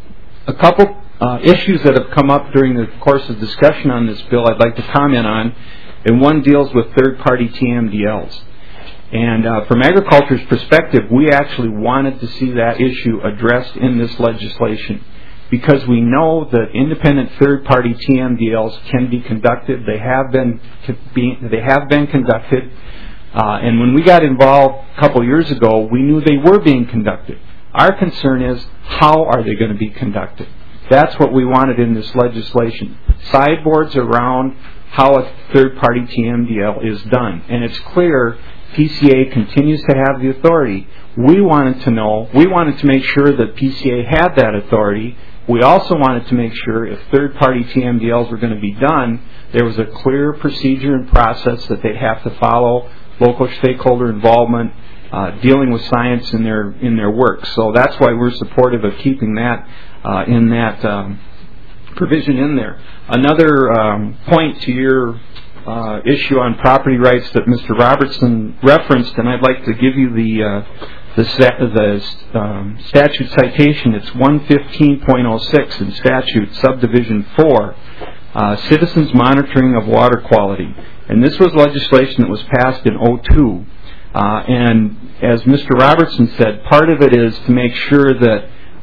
A couple uh, issues that have come up during the course of discussion on this bill I'd like to comment on, and one deals with third-party T M D Ls. And uh, from agriculture's perspective, we actually wanted to see that issue addressed in this legislation because we know that independent third-party T M D Ls can be conducted. They have been they have been conducted. Uh, and when we got involved a couple years ago, we knew they were being conducted. Our concern is how are they going to be conducted? That's what we wanted in this legislation. Sideboards around how a third-party T M D L is done. And it's clear P C A continues to have the authority. We wanted to know, we wanted to make sure that P C A had that authority. We also wanted to make sure if third-party T M D Ls were going to be done, there was a clear procedure and process that they'd have to follow, local stakeholder involvement, uh, dealing with science in their in their work. So that's why we're supportive of keeping that uh, in that um, provision in there. Another um, point to your Uh, issue on property rights that Mister Robertson referenced, and I'd like to give you the uh, the, sta- the um, statute citation. It's one fifteen point oh six in statute subdivision four, uh, citizens monitoring of water quality. And this was legislation that was passed in oh two. Uh, and as Mister Robertson said, part of it is to make sure that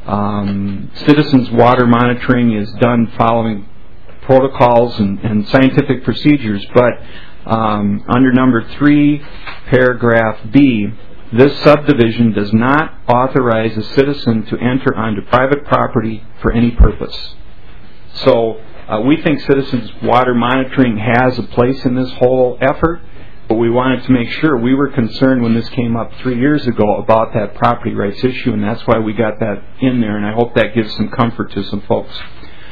um, citizens water monitoring is done following protocols and, and scientific procedures, but um, under number three, paragraph B, this subdivision does not authorize a citizen to enter onto private property for any purpose. So uh, we think citizens water monitoring has a place in this whole effort, but we wanted to make sure. We were concerned when this came up three years ago about that property rights issue, and that's why we got that in there, and I hope that gives some comfort to some folks.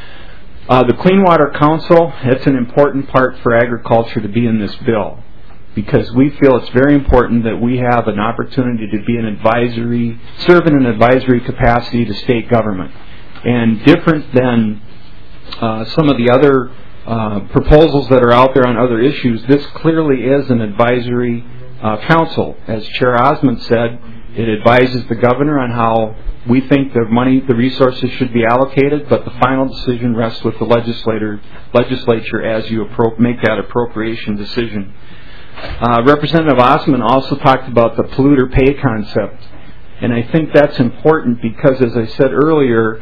Uh, the Clean Water Council, it's an important part for agriculture to be in this bill. because we feel it's very important that we have an opportunity to be an advisory, serve in an advisory capacity to state government. And different than uh, some of the other uh, proposals that are out there on other issues, this clearly is an advisory uh, council. As Chair Osmond said, it advises the governor on how we think the money, the resources should be allocated, but the final decision rests with the legislator, legislature as you appro- make that appropriation decision. Uh, Representative Osmond also talked about the polluter pay concept, and I think that's important because, as I said earlier,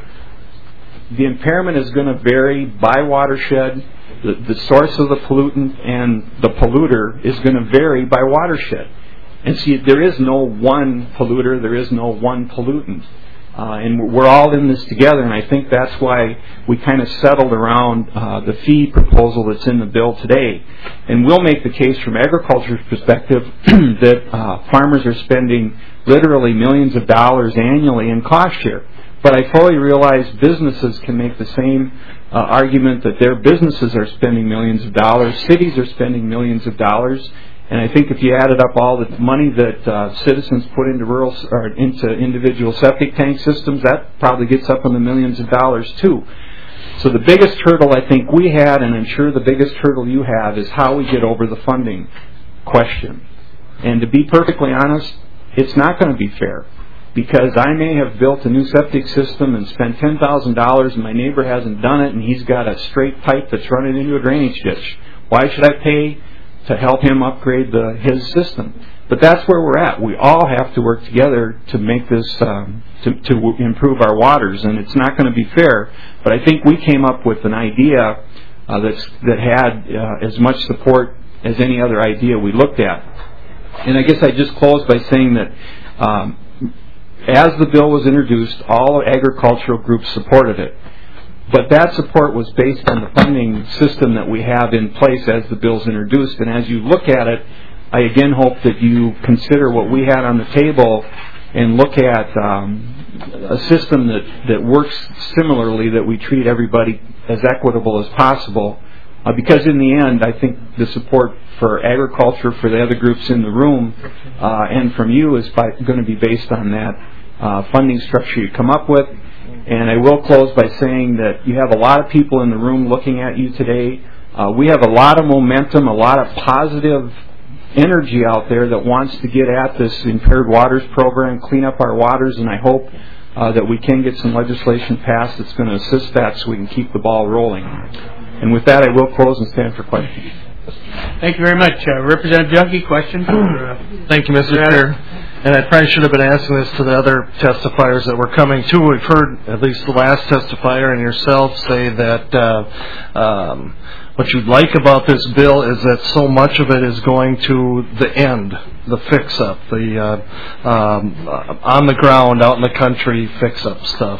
the impairment is going to vary by watershed. The, the source of the pollutant and the polluter is going to vary by watershed. And see, there is no one polluter, there is no one pollutant. Uh, and we're all in this together, and I think that's why we kind of settled around uh, the fee proposal that's in the bill today. And we'll make the case from agriculture's perspective that uh, farmers are spending literally millions of dollars annually in cost share. But I fully realize businesses can make the same uh, argument that their businesses are spending millions of dollars, cities are spending millions of dollars. And I think if you added up all the money that uh, citizens put into rural or into individual septic tank systems, that probably gets up in the millions of dollars too. So the biggest hurdle I think we had, and I'm sure the biggest hurdle you have, is how we get over the funding question. And to be perfectly honest, it's not going to be fair, because I may have built a new septic system and spent ten thousand dollars, and my neighbor hasn't done it, and he's got a straight pipe that's running into a drainage ditch. Why should I pay to help him upgrade the, his system? But that's where we're at. We all have to work together to make this, um, to, to improve our waters, and it's not going to be fair. But I think we came up with an idea uh, that's, that had uh, as much support as any other idea we looked at. And I guess I just close by saying that um, as the bill was introduced, all agricultural groups supported it. But that support was based on the funding system that we have in place as the bill's introduced. And as you look at it, I again hope that you consider what we had on the table and look at um, a system that, that works similarly, that we treat everybody as equitable as possible. Uh, because in the end, I think the support for agriculture, for the other groups in the room, uh, and from you is by, going to be based on that uh, funding structure you come up with. And I will close by saying that you have a lot of people in the room looking at you today. Uh, we have a lot of momentum, a lot of positive energy out there that wants to get at this Impaired Waters program, clean up our waters, and I hope uh, that we can get some legislation passed that's going to assist that so we can keep the ball rolling. And with that, I will close and stand for questions. Thank you very much. Uh, Representative Junkie, question? For, uh, Thank you, Mister Chair. And I probably should have been asking this to the other testifiers that were coming too. We've heard at least the last testifier and yourself say that uh, um, what you'd like about this bill is that so much of it is going to the end, the fix-up, the uh, um, uh, on the ground, out in the country fix-up stuff.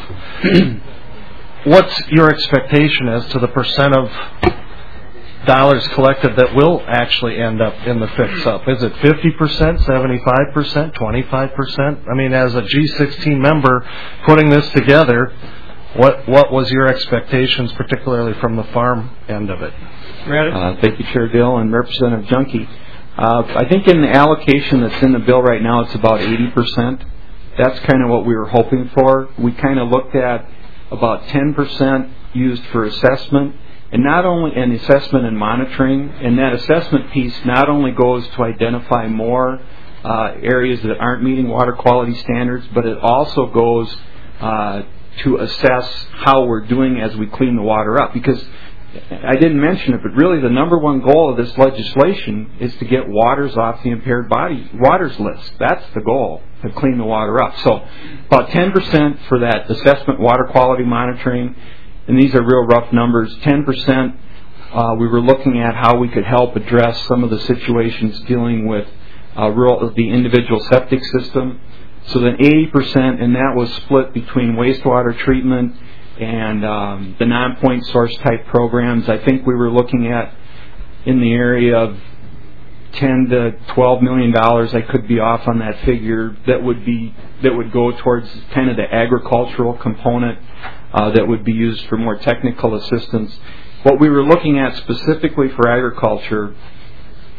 What's your expectation as to the percent of dollars collected that will actually end up in the fix-up? Is it fifty percent, seventy-five percent, twenty-five percent? I mean, as a G sixteen member putting this together, what what was your expectations, particularly from the farm end of it? Uh, thank you, Chair Dill and Representative Junkie. Uh, I think in the allocation that's in the bill right now, it's about eighty percent. That's kind of what we were hoping for. We kind of looked at about ten percent used for assessment, and not only an assessment and monitoring, and that assessment piece not only goes to identify more uh, areas that aren't meeting water quality standards, but it also goes uh, to assess how we're doing as we clean the water up. Because I didn't mention it, but really the number one goal of this legislation is to get waters off the impaired body waters list. That's the goal, to clean the water up. So about ten percent for that assessment water quality monitoring, and these are real rough numbers. ten percent uh, we were looking at how we could help address some of the situations dealing with uh, rural, the individual septic system. So then eighty percent, and that was split between wastewater treatment and um, the non-point source type programs. I think we were looking at in the area of ten to twelve million dollars. I could be off on that figure. That would be that would go towards kind of the agricultural component uh, that would be used for more technical assistance. What we were looking at specifically for agriculture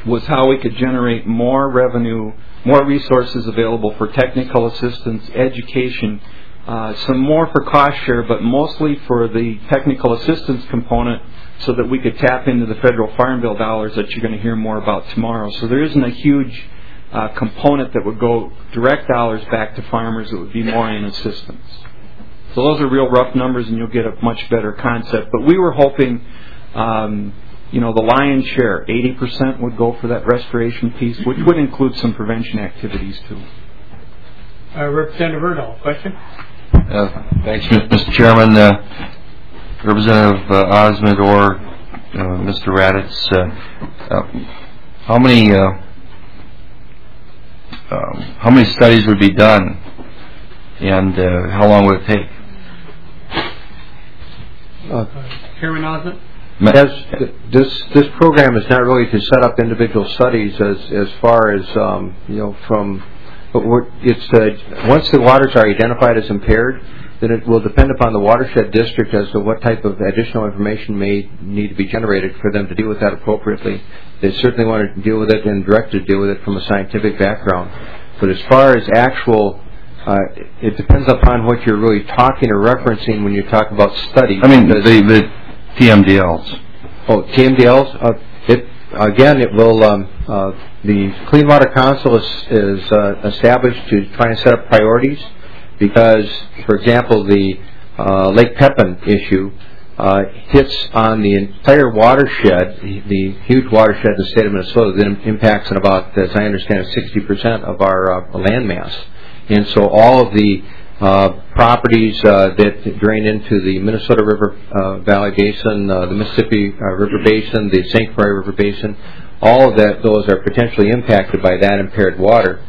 was how we could generate more revenue, more resources available for technical assistance, education, uh, some more for cost share, but mostly for the technical assistance component so that we could tap into the federal farm bill dollars that you're going to hear more about tomorrow. So there isn't a huge uh, component that would go direct dollars back to farmers. It would be more in assistance. So those are real rough numbers, and you'll get a much better concept. But we were hoping, um, you know, the lion's share, eighty percent would go for that restoration piece, which would include some prevention activities too. Uh, Representative Erdahl, question? Uh, thanks, Mister Chairman. Uh, Representative uh, Osmond or uh, Mister Raditz, uh, uh, how many uh, um, how many studies would be done, and uh, how long would it take? Uh, Chairman Osmond? As this this program is not really to set up individual studies as as far as um, you know from. But we're, it's uh, once the waters are identified as impaired, then it will depend upon the watershed district as to what type of additional information may need to be generated for them to deal with that appropriately. They certainly want to deal with it and directed to deal with it from a scientific background. But as far as actual, uh, it depends upon what you're really talking or referencing when you talk about studies. I mean, the, the T M D Ls. Oh, T M D Ls? Uh, it, again, it will... Um, uh, the Clean Water Council is, is uh, established to try and set up priorities because, for example, the uh, Lake Pepin issue uh, hits on the entire watershed, the, the huge watershed in the state of Minnesota that impacts on about, as I understand it, sixty percent of our uh, land mass. And so all of the uh, properties uh, that drain into the Minnesota River uh, Valley Basin, uh, the Mississippi uh, River Basin, the Saint Croix River Basin, all of that, those are potentially impacted by that impaired water.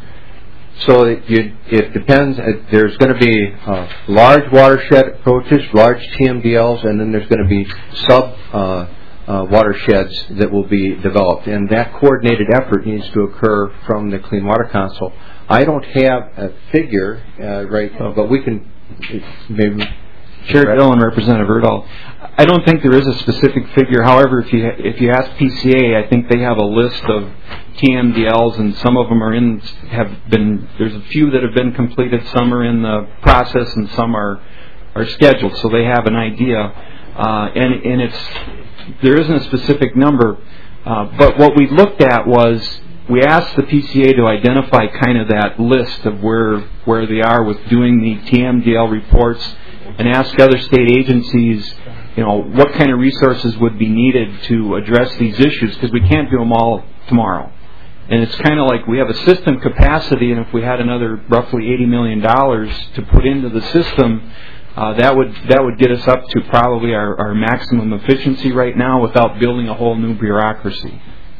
So it, you, it depends. There's going to be uh, large watershed approaches, large T M D Ls, and then there's going to be sub uh, uh, watersheds that will be developed. And that coordinated effort needs to occur from the Clean Water Council. I don't have a figure uh, right now, but we can maybe. Chair Dillon, Representative Erdahl. I don't think there is a specific figure. However, if you if you ask P C A, I think they have a list of T M D Ls, and some of them are in have been. There's a few that have been completed. Some are in the process, and some are are scheduled. So they have an idea, uh, and and it's there isn't a specific number. Uh, but what we looked at was we asked the P C A to identify kind of that list of where where they are with doing the T M D L reports, and ask other state agencies, you know, what kind of resources would be needed to address these issues, because we can't do them all tomorrow. And it's kind of like we have a system capacity, and if we had another roughly eighty million dollars to put into the system, uh, that would that would get us up to probably our, our maximum efficiency right now without building a whole new bureaucracy.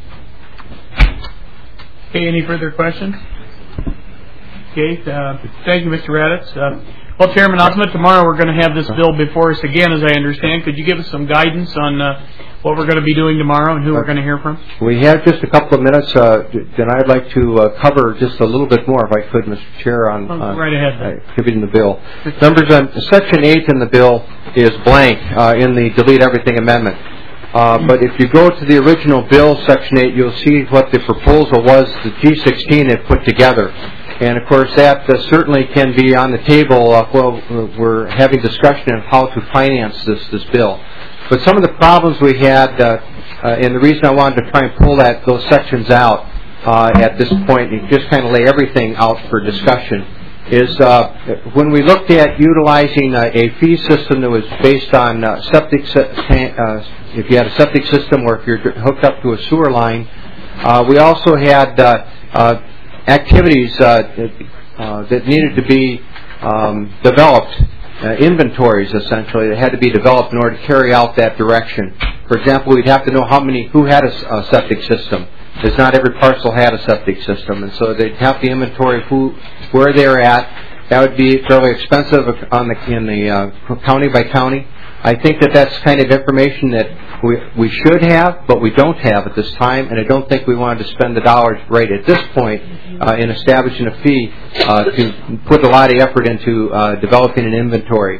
Okay, any further questions? Okay, uh, thank you, Mister Raditz. Uh, Well, Chairman Osmond, tomorrow we're going to have this bill before us again, as I understand. Could you give us some guidance on uh, what we're going to be doing tomorrow and who we're going to hear from? We have just a couple of minutes, uh, and I'd like to uh, cover just a little bit more, if I could, Mister Chair, on, oh, on right ahead, uh, contributing the bill. Members, um, Section eight in the bill is blank uh, in the Delete Everything Amendment. Uh, but if you go to the original bill, Section eight, you'll see what the proposal was the G sixteen had put together. And, of course, that uh, certainly can be on the table uh, while we're having discussion on how to finance this, this bill. But some of the problems we had, uh, uh, and the reason I wanted to try and pull that those sections out uh, at this point and just kind of lay everything out for discussion, is uh, when we looked at utilizing uh, a fee system that was based on uh, septic, uh, if you had a septic system or if you're hooked up to a sewer line, uh, we also had uh, uh, activities uh, uh, that needed to be um, developed, uh, inventories essentially that had to be developed in order to carry out that direction. For example, we'd have to know how many, who had a, a septic system, because not every parcel had a septic system, and so they'd have the inventory of who, where they're at. That would be fairly expensive on the, in the uh, county by county. I think that that's kind of information that we, we should have, but we don't have at this time, and I don't think we wanted to spend the dollars right at this point uh, in establishing a fee uh, to put a lot of effort into uh, developing an inventory.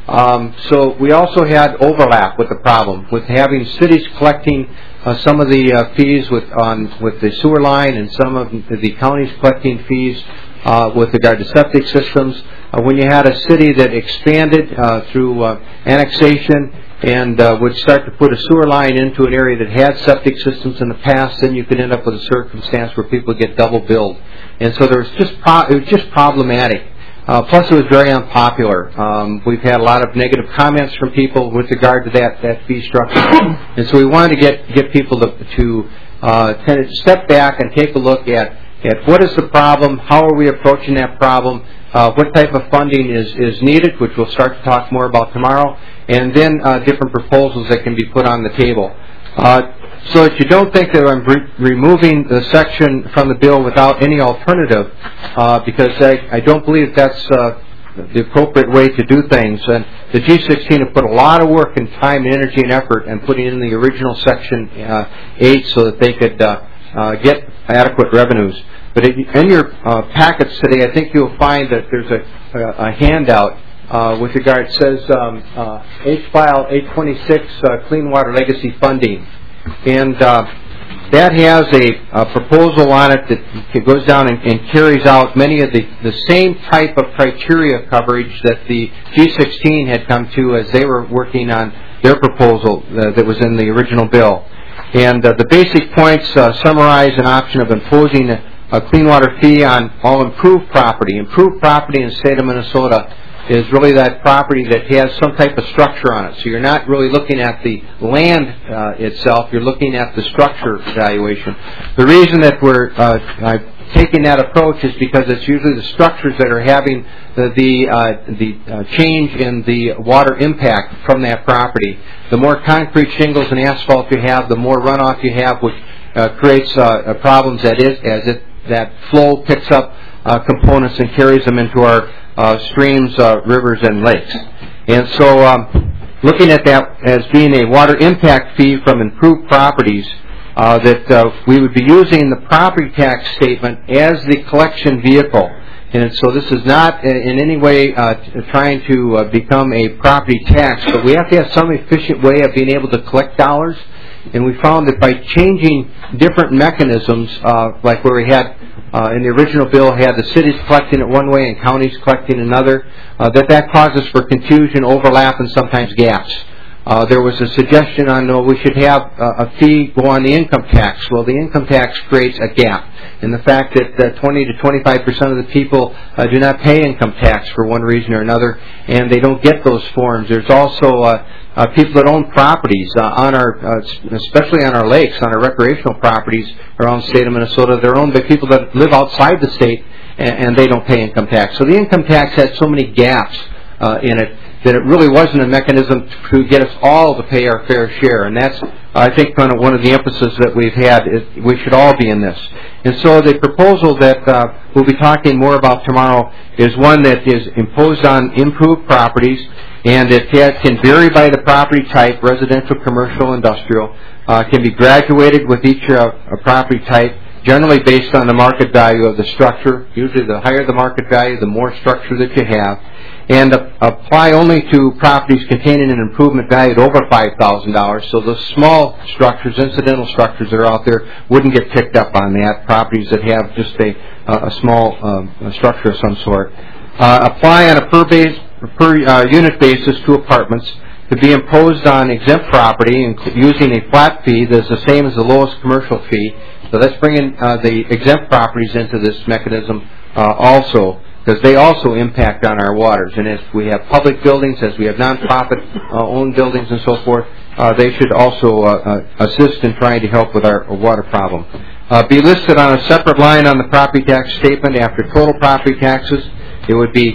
Um, so we also had overlap with the problem, with having cities collecting uh, some of the uh, fees with on with the sewer line and some of the counties collecting fees uh, with regard to septic systems. Uh, when you had a city that expanded uh, through uh, annexation and uh, would start to put a sewer line into an area that had septic systems in the past, then you could end up with a circumstance where people get double billed. And so there was just pro- it was just problematic. Uh, plus, it was very unpopular. Um, we've had a lot of negative comments from people with regard to that, that fee structure. And so we wanted to get get people to, to uh, kind of step back and take a look at, at what is the problem, how are we approaching that problem, uh, what type of funding is, is needed, which we'll start to talk more about tomorrow, and then uh, different proposals that can be put on the table. Uh, so that you don't think that I'm re- removing the section from the bill without any alternative, uh, because I, I don't believe that's uh, the appropriate way to do things. And the G sixteen have put a lot of work and time and energy and effort in putting in the original Section uh, eight so that they could uh, uh, get adequate revenues. But in your uh, packets today, I think you'll find that there's a, a, a handout uh, with regard. It says um, uh, H-File eight twenty-six, uh, Clean Water Legacy Funding. And uh, that has a, a proposal on it that goes down and, and carries out many of the, the same type of criteria coverage that the G sixteen had come to as they were working on their proposal uh, that was in the original bill. And uh, the basic points uh, summarize an option of imposing a, a clean water fee on all improved property. Improved property in the state of Minnesota is really that property that has some type of structure on it. So you're not really looking at the land uh, itself, you're looking at the structure evaluation. The reason that we're uh, taking that approach is because it's usually the structures that are having the, the, uh, the uh, change in the water impact from that property. The more concrete shingles and asphalt you have, the more runoff you have, which uh, creates uh, problems that is, as it, that flow picks up uh, components and carries them into our Uh, streams, uh, rivers, and lakes. And so um, looking at that as being a water impact fee from improved properties, uh, that uh, we would be using the property tax statement as the collection vehicle. And so this is not in any way uh, trying to uh, become a property tax, but we have to have some efficient way of being able to collect dollars. And we found that by changing different mechanisms, uh, like where we had Uh, in the original bill had the cities collecting it one way and counties collecting another, uh, that that causes for confusion, overlap, and sometimes gaps. Uh, there was a suggestion on, no, we should have uh, a fee go on the income tax. Well, the income tax creates a gap in the fact that uh, twenty to twenty-five percent of the people uh, do not pay income tax for one reason or another, and they don't get those forms. There's also uh, Uh, people that own properties uh, on our, uh, especially on our lakes, on our recreational properties around the state of Minnesota. They're owned by people that live outside the state, and, and they don't pay income tax. So the income tax had so many gaps uh, in it that it really wasn't a mechanism to get us all to pay our fair share. And that's, I think, kind of one of the emphasis that we've had. Is we should all be in this. And so the proposal that uh, we'll be talking more about tomorrow is one that is imposed on improved properties. And it can vary by the property type, residential, commercial, industrial. Uh, can be graduated with each uh, property type, generally based on the market value of the structure. Usually the higher the market value, the more structure that you have. And uh, apply only to properties containing an improvement valued over five thousand dollars. So those small structures, incidental structures that are out there, wouldn't get picked up on that. Properties that have just a, uh, a small um, a structure of some sort. Uh, apply on a per base per uh, unit basis to apartments to be imposed on exempt property using a flat fee that is the same as the lowest commercial fee. So let's bring in uh, the exempt properties into this mechanism uh, also, because they also impact on our waters. And as we have public buildings, as we have nonprofit uh, owned buildings and so forth, uh, they should also uh, uh, assist in trying to help with our water problem. Uh, be listed on a separate line on the property tax statement after total property taxes. It would be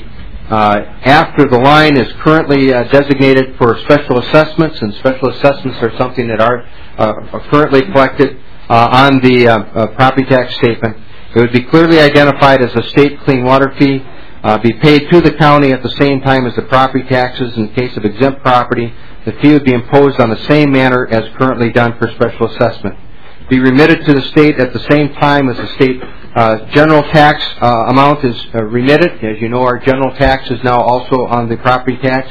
Uh, after the line is currently uh, designated for special assessments, and special assessments are something that are, uh, are currently collected uh, on the uh, uh, property tax statement. It would be clearly identified as a state clean water fee, uh, be paid to the county at the same time as the property taxes. In case of exempt property, the fee would be imposed on the same manner as currently done for special assessment. Be remitted to the state at the same time as the state uh, general tax uh, amount is uh, remitted. As you know, our general tax is now also on the property tax,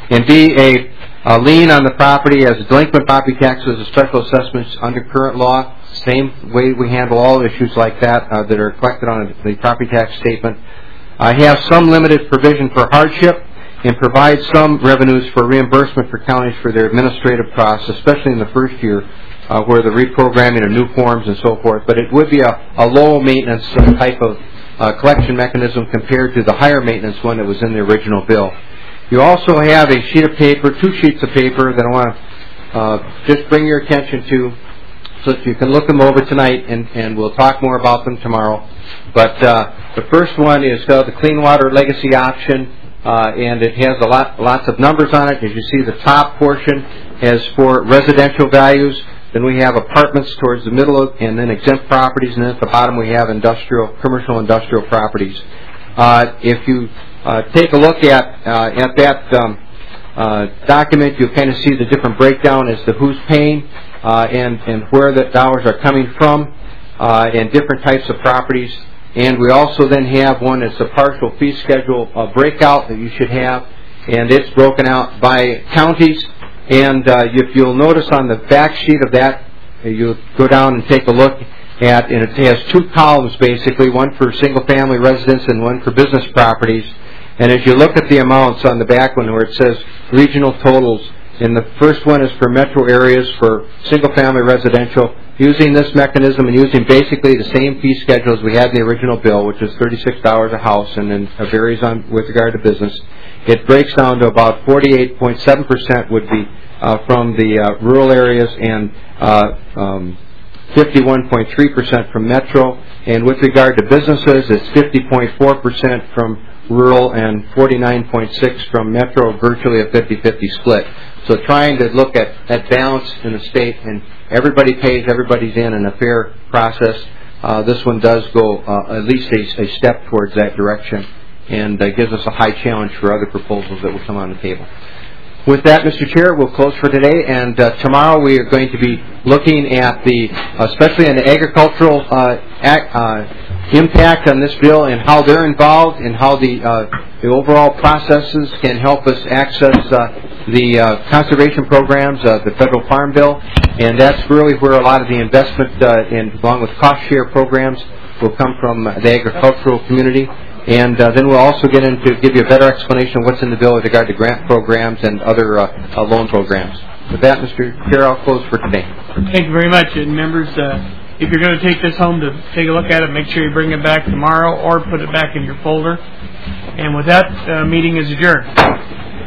and B, a, a lien on the property as a delinquent property taxes, a special assessments under current law. Same way we handle all issues like that uh, that are collected on the property tax statement. I have some limited provision for hardship and provide some revenues for reimbursement for counties for their administrative costs, especially in the first year uh, where the reprogramming of new forms and so forth. But it would be a, a low maintenance type of uh, collection mechanism compared to the higher maintenance one that was in the original bill. You also have a sheet of paper, two sheets of paper that I want to uh, just bring your attention to so that you can look them over tonight, and, and we'll talk more about them tomorrow. But uh, the first one is uh, the Clean Water Legacy Option, uh, and it has a lot, lots of numbers on it. As you see, the top portion is for residential values. Then we have apartments towards the middle, of, and then exempt properties, and then at the bottom we have industrial, commercial industrial properties. Uh, if you uh, take a look at uh, at that um, uh, document, you'll kind of see the different breakdown as to who's paying uh, and and where the dollars are coming from, uh, and different types of properties. And we also then have one that's a partial fee schedule uh, breakout that you should have, and it's broken out by counties. And uh, if you'll notice on the back sheet of that, uh, you'll go down and take a look at, and it has two columns basically, one for single-family residence and one for business properties. And as you look at the amounts on the back one where it says regional totals, and the first one is for metro areas for single-family residential, using this mechanism and using basically the same fee schedule as we had in the original bill, which is thirty-six dollars a house, and then it varies on with regard to business. It breaks down to about forty-eight point seven percent would be uh, from the uh, rural areas, and uh, um, fifty-one point three percent from metro. And with regard to businesses, it's fifty point four percent from rural and forty-nine point six percent from metro, virtually a fifty-fifty split. So trying to look at, at balance in the state, and everybody pays, everybody's in, in a fair process. Uh, this one does go uh, at least a, a step towards that direction, and uh, gives us a high challenge for other proposals that will come on the table. With that, Mister Chair, we'll close for today, and uh, tomorrow we are going to be looking at the, especially on the agricultural uh, act, uh, impact on this bill and how they're involved, and how the uh, the overall processes can help us access uh, the uh, conservation programs, uh, the federal farm bill, and that's really where a lot of the investment, uh, in, along with cost share programs, will come from the agricultural community. And uh, then we'll also get into give you a better explanation of what's in the bill with regard to grant programs and other uh, uh, loan programs. With that, Mister Chair, I'll close for today. Thank you very much. And members, uh, if you're going to take this home to take a look at it, make sure you bring it back tomorrow or put it back in your folder. And with that, uh, meeting is adjourned.